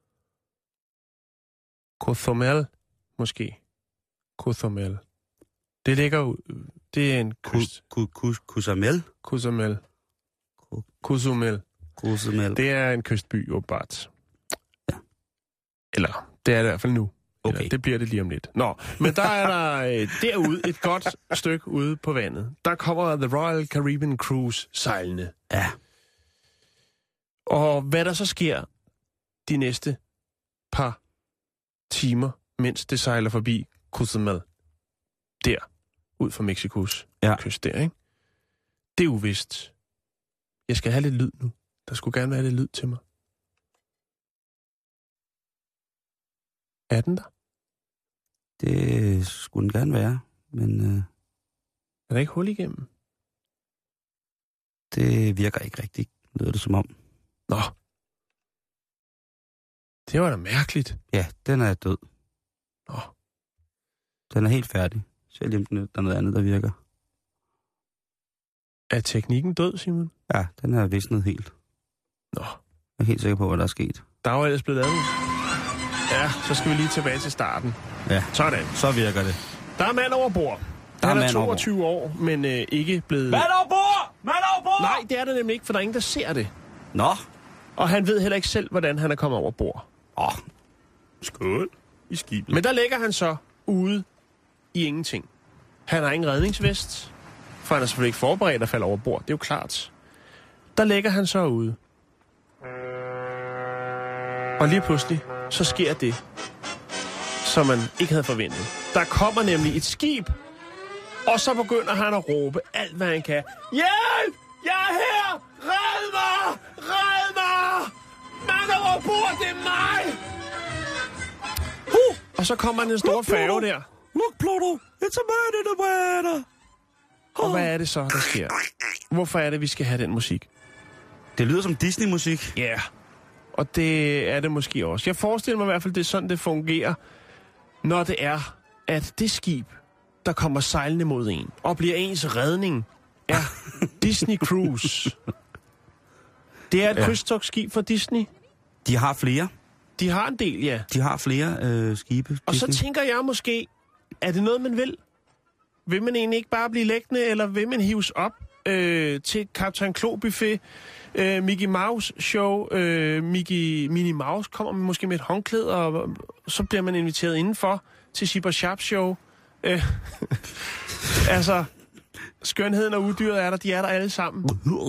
Cozumel, måske. Cozumel. Det ligger ud. Det er en kyst. Cozumel? Cozumel. Cozumel. Cozumel. Det er en kystby, åbenbart. Ja. Eller, det er det i hvert fald nu. Okay. Eller, det bliver det lige om lidt. Nå, men der er der øh, derude et godt stykke ude på vandet. Der kommer The Royal Caribbean Cruise sejlende. Ja. Og hvad der så sker de næste par timer, mens det sejler forbi Cozumel, der, ud fra Mexikos ja. kyst der, ikke? Det er uvist. Jeg skal have lidt lyd nu. Der skulle gerne være lidt lyd til mig. Er den der? Det skulle den gerne være, men... Øh, er der ikke hul igennem? Det virker ikke rigtigt, lyder det som om. Nå. Det var da mærkeligt. Ja, den er død. Nå. Den er helt færdig. Selv om der er noget andet, der virker. Er teknikken død, Simon? Ja, den er visnet helt. Nå. Jeg er helt sikker på, hvad der er sket. Der var ellers blevet lavet. Ja, så skal vi lige tilbage til starten. Ja. Sådan. Så virker det. Der er mand over bord. Der Han er er toogtyve år, men øh, ikke blevet... Mand over bord! Mand over bord! Nej, det er det nemlig ikke, for der er ingen, der ser det. Nå. Og han ved heller ikke selv, hvordan han er kommet over bord. Åh. Oh. Skål. I skibet. Men der ligger han så ude i ingenting. Han har ingen redningsvest, for han er selvfølgelig ikke forberedt at falde over bord. Det er jo klart. Der ligger han så ude. Og lige pludselig, så sker det, som man ikke havde forventet. Der kommer nemlig et skib, og så begynder han at råbe alt, hvad han kan. Hjælp! Jeg er her! Red mig! Red mig! Mand over bord, det er mig! Uh! Og så kommer en stor færge der. Look, Pluto! It's a man in the water! Og hvad er det så, der sker? Hvorfor er det, vi skal have den musik? Det lyder som Disney-musik. Ja, yeah. Og det er det måske også. Jeg forestiller mig i hvert fald, det er sådan, det fungerer, når det er, at det skib, der kommer sejlende mod en, og bliver ens redning, er Disney Cruise. Det er et ja. krydstogtskib for Disney. De har flere. De har en del, ja. De har flere øh, skibe. Og Disney. så tænker jeg måske, er det noget, man vil? Vil man egentlig ikke bare blive liggende, eller vil man hives op øh, til Kaptajn Klo Buffet, øh, Mickey Mouse Show, øh, Mickey Minnie Mouse kommer måske med et håndklæde, og så bliver man inviteret indenfor til Ship og Sharp Show. Øh, altså, skønheden og uddyret er der, de er der alle sammen.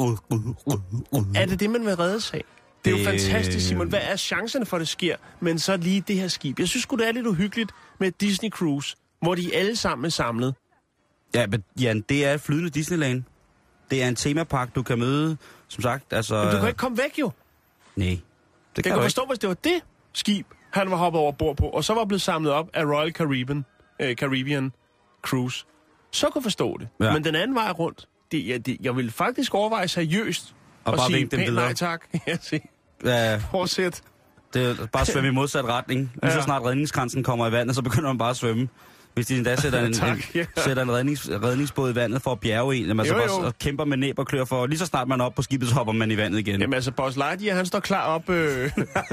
Er det det, man vil redde sig? Det er jo fantastisk, Simon. Hvad er chancerne for, at det sker? Men så lige det her skib. Jeg synes sgu, det er lidt uhyggeligt med Disney Cruise, hvor de alle sammen er samlet. Ja, men Jan, det er et flydende Disneyland. Det er en temapark, du kan møde, som sagt. Altså, men du kan ikke komme væk, jo. Nej, det kan kan jeg du forstå, ikke. hvis det var det skib, han var hoppet over bord på, og så var blevet samlet op af Royal Caribbean, øh, Caribbean Cruise. Så kunne jeg forstå det. Ja. Men den anden vej rundt, det, ja, det, jeg ville faktisk overveje seriøst og at bare sige pænt nej tak. Ja, se. Ja, Fortsæt. det er bare svømme i modsat retning. Lige så snart redningskransen kommer i vandet, så begynder man bare at svømme. Hvis de endda sætter en, tak, ja. en, sætter en rednings, redningsbåd i vandet for at bjerge en, jamen, jo, så bare, og kæmper med næb og klør for, lige så snart man er op på skibet, så hopper man i vandet igen. Jamen altså, Buzz Lightyear, han står klar op. Øh...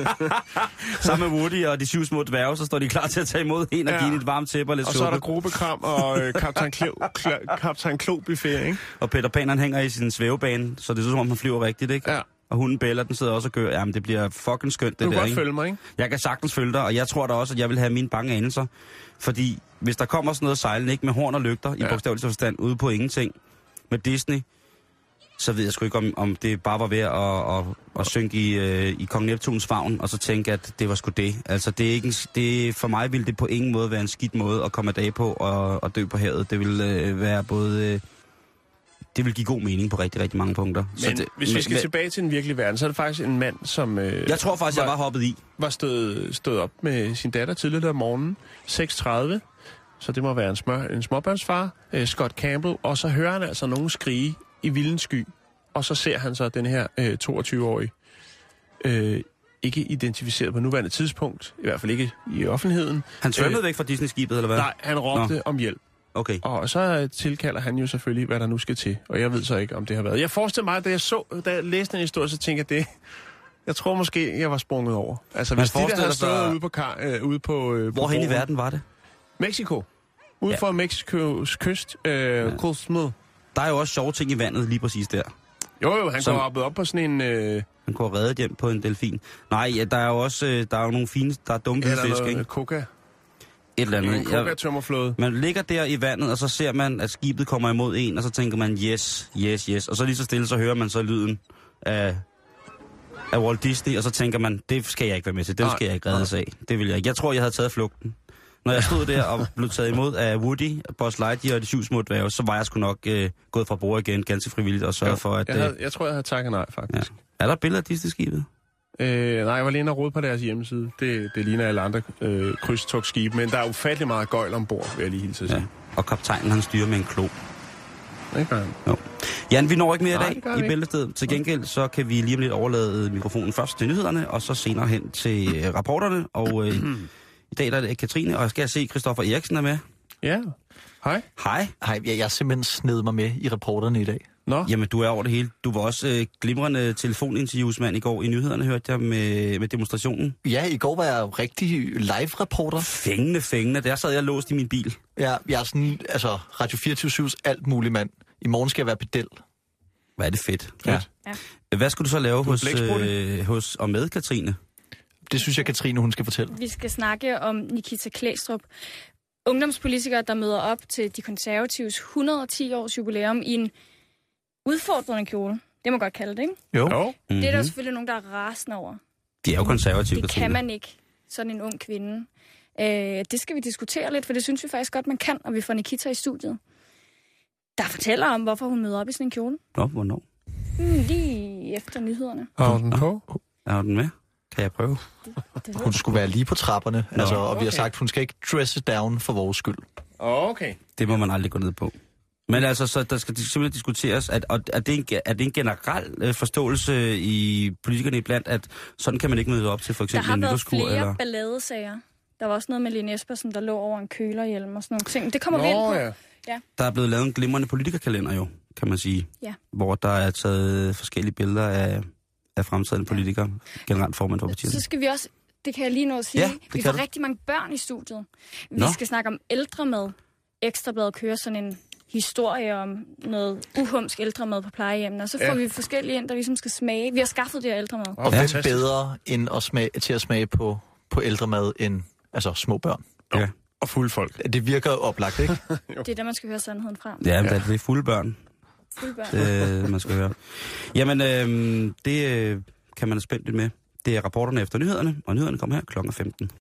Sammen med Woody og de syv små dværge, så står de klar til at tage imod en og ja. give et varmt tæppe og lidt og suppe. Og så er der gruppekram og øh, Kaptajn Klo, Kaptajn Klo Buffet, ikke? Og Peter Pan, han hænger i sin svævebane, så det er som om, han flyver rigtigt, ikke? Ja. Og hunden Bella, den sidder også og gør. Jamen, det bliver fucking skønt, det du der, kan godt ikke? følge mig, ikke? Jeg kan sagtens følge dig, og jeg tror da også, at jeg vil have mine bange anelser. Fordi hvis der kommer sådan noget sejlende, ikke med horn og lygter, ja. i bogstavelig forstand, ude på ingenting, med Disney, så ved jeg sgu ikke, om, om det bare var ved at, at, at, at synke i, øh, i Kong Neptuns favn, og så tænke, at det var sgu det. Altså, det er ikke en, det, for mig ville det på ingen måde være en skidt måde at komme af dag på og, og dø på havet. Det ville øh, være både... Øh, det vil give god mening på rigtig, rigtig mange punkter. Men så det, hvis vi skal men, tilbage til den virkelige verden, så er det faktisk en mand, som... Øh, jeg tror faktisk, var, jeg var hoppet i. Var stået, stået op med sin datter tidligere om morgenen, seks tredive, så det må være en, smør, en småbørnsfar, øh, Scott Campbell, og så hører han altså nogen skrige i vildens sky, og så ser han så den her øh, toogtyve-årige, øh, ikke identificeret på nuværende tidspunkt, i hvert fald ikke i offentligheden. Han svømmede øh, væk fra Disney-skibet, eller hvad? Nej, han råbte Nå. om hjælp. Okay. Og så tilkalder han jo selvfølgelig, hvad der nu skal til. Og jeg ved så ikke, om det har været. Jeg forestiller mig, da jeg, så, da jeg læste den historie, så tænkte jeg, det... Jeg tror måske, jeg var sprunget over. Altså, hvis de der havde stået ude på... Kar, øh, ude på øh, Hvorhen i verden var det? Mexico. Ude ja. for Mexikos kyst. Øh, ja. Cozumel. Der er jo også sjove ting i vandet lige præcis der. Jo, jo, han Som... går op, op på sådan en... Øh... Han går reddet hjem på en delfin. Nej, ja, der er jo også øh, der er jo nogle fine... Der er dumpede ja, fisk, ikke? Coca. Et eller andet. En coca-tømmerflåde. Man ligger der i vandet, og så ser man, at skibet kommer imod en, og så tænker man, yes, yes, yes. Og så lige så stille, så hører man så lyden af, af Walt Disney, og så tænker man, det skal jeg ikke være med til, det skal jeg ikke reddes af. Det vil jeg ikke. Jeg tror, jeg havde taget flugten. Når jeg stod der og blev taget imod af Woody, Buzz Lightyear og de syv små dværge, så var jeg sgu nok øh, gået fra bord igen, ganske frivilligt, og sørget for, at... Jeg, havde, jeg tror, jeg havde takket nej, faktisk. Ja. Er der billeder af Disney-skibet? Øh, nej, jeg var lige inde og rode på deres hjemmeside. Det, det ligner alle andre øh, krydstogtskibe, men der er ufattelig meget gøjl ombord, vil jeg lige hilse at sige. Ja. Og kaptajnen, han styrer med en klo. Det gør han. Jo. Jan, vi når ikke mere nej, i dag i Bæltestedet. Til gengæld, så kan vi lige om lidt overlade mikrofonen først til nyhederne, og så senere hen til øh, rapporterne. Og øh, i dag der er det Katrine, og jeg skal se, Christoffer Eriksen er med. Ja, hej. Hej. Hej, jeg er simpelthen sned mig med i rapporterne i dag. Nå. Jamen, du er over det hele. Du var også øh, glimrende telefoninterviewsmand i går i nyhederne, hørte jeg, med, med demonstrationen. Ja, i går var jeg rigtig live-reporter. Fængende, fængende. Der sad jeg låst i min bil. Ja, jeg er sådan, altså, Radio fireogtyve syvs alt mulig mand. I morgen skal jeg være pedel. Hvad er det fedt. Ja. Ja. Hvad skulle du så lave hos, øh, hos og med Katrine? Det synes jeg, Katrine, hun skal fortælle. Vi skal snakke om Nikita Klæstrup. Ungdomspolitikere, der møder op til de konservatives et hundrede og ti års jubilæum i en udfordrende kjole. Det må godt kalde det, ikke? Jo. Mm-hmm. Det er der selvfølgelig nogen, der er rasende over. De er jo konservative. Det kan man ikke, sådan en ung kvinde. Øh, det skal vi diskutere lidt, for det synes vi faktisk godt, man kan, og vi får Nikita i studiet. Der fortæller om, hvorfor hun møder op i sådan en kjole. Nå, hvornår? Mm, lige efter nyhederne. Har den på? Er den med? Kan jeg prøve? Det, det hun skulle være lige på trapperne, Nå, altså, og okay. Vi har sagt, hun skal ikke dresse down for vores skyld. Okay. Det må man aldrig gå ned på. Men altså, så der skal simpelthen diskuteres, at, at er, det en, er det en generel øh, forståelse i politikerne iblandt, at sådan kan man ikke møde op til for eksempel en nytårskur? Der har været flere eller? balladesager. Der var også noget med Lene Espersen, der lå over en kølerhjelm og sådan nogle ting. Det kommer Nå, vi ind på. Ja. Ja. Der er blevet lavet en glimrende politikerkalender jo, kan man sige. Ja. Hvor der er taget forskellige billeder af, af fremtidende politikere, generelt formand for partierne. Så skal vi også, det kan jeg lige nå at sige, ja, vi får rigtig mange børn i studiet. Vi Nå. skal snakke om ældremad. Ekstrabladet kører sådan en historie om noget uhumsk ældremad på plejehjemmene, og så får ja. vi forskellige ind, der ligesom skal smage. Vi har skaffet det her ældremad. Og det er bedre end at smage, til at smage på, på ældremad end altså små børn. Ja. Og fulde folk. Det virker oplagt, ikke? Det er der, man skal høre sandheden fra. Ja, men det er fulde børn. Fulde børn. Det, man skal høre. Jamen, øh, det øh, kan man have spændt lidt med. Det er rapporterne efter nyhederne, og nyhederne kommer her klokken femten.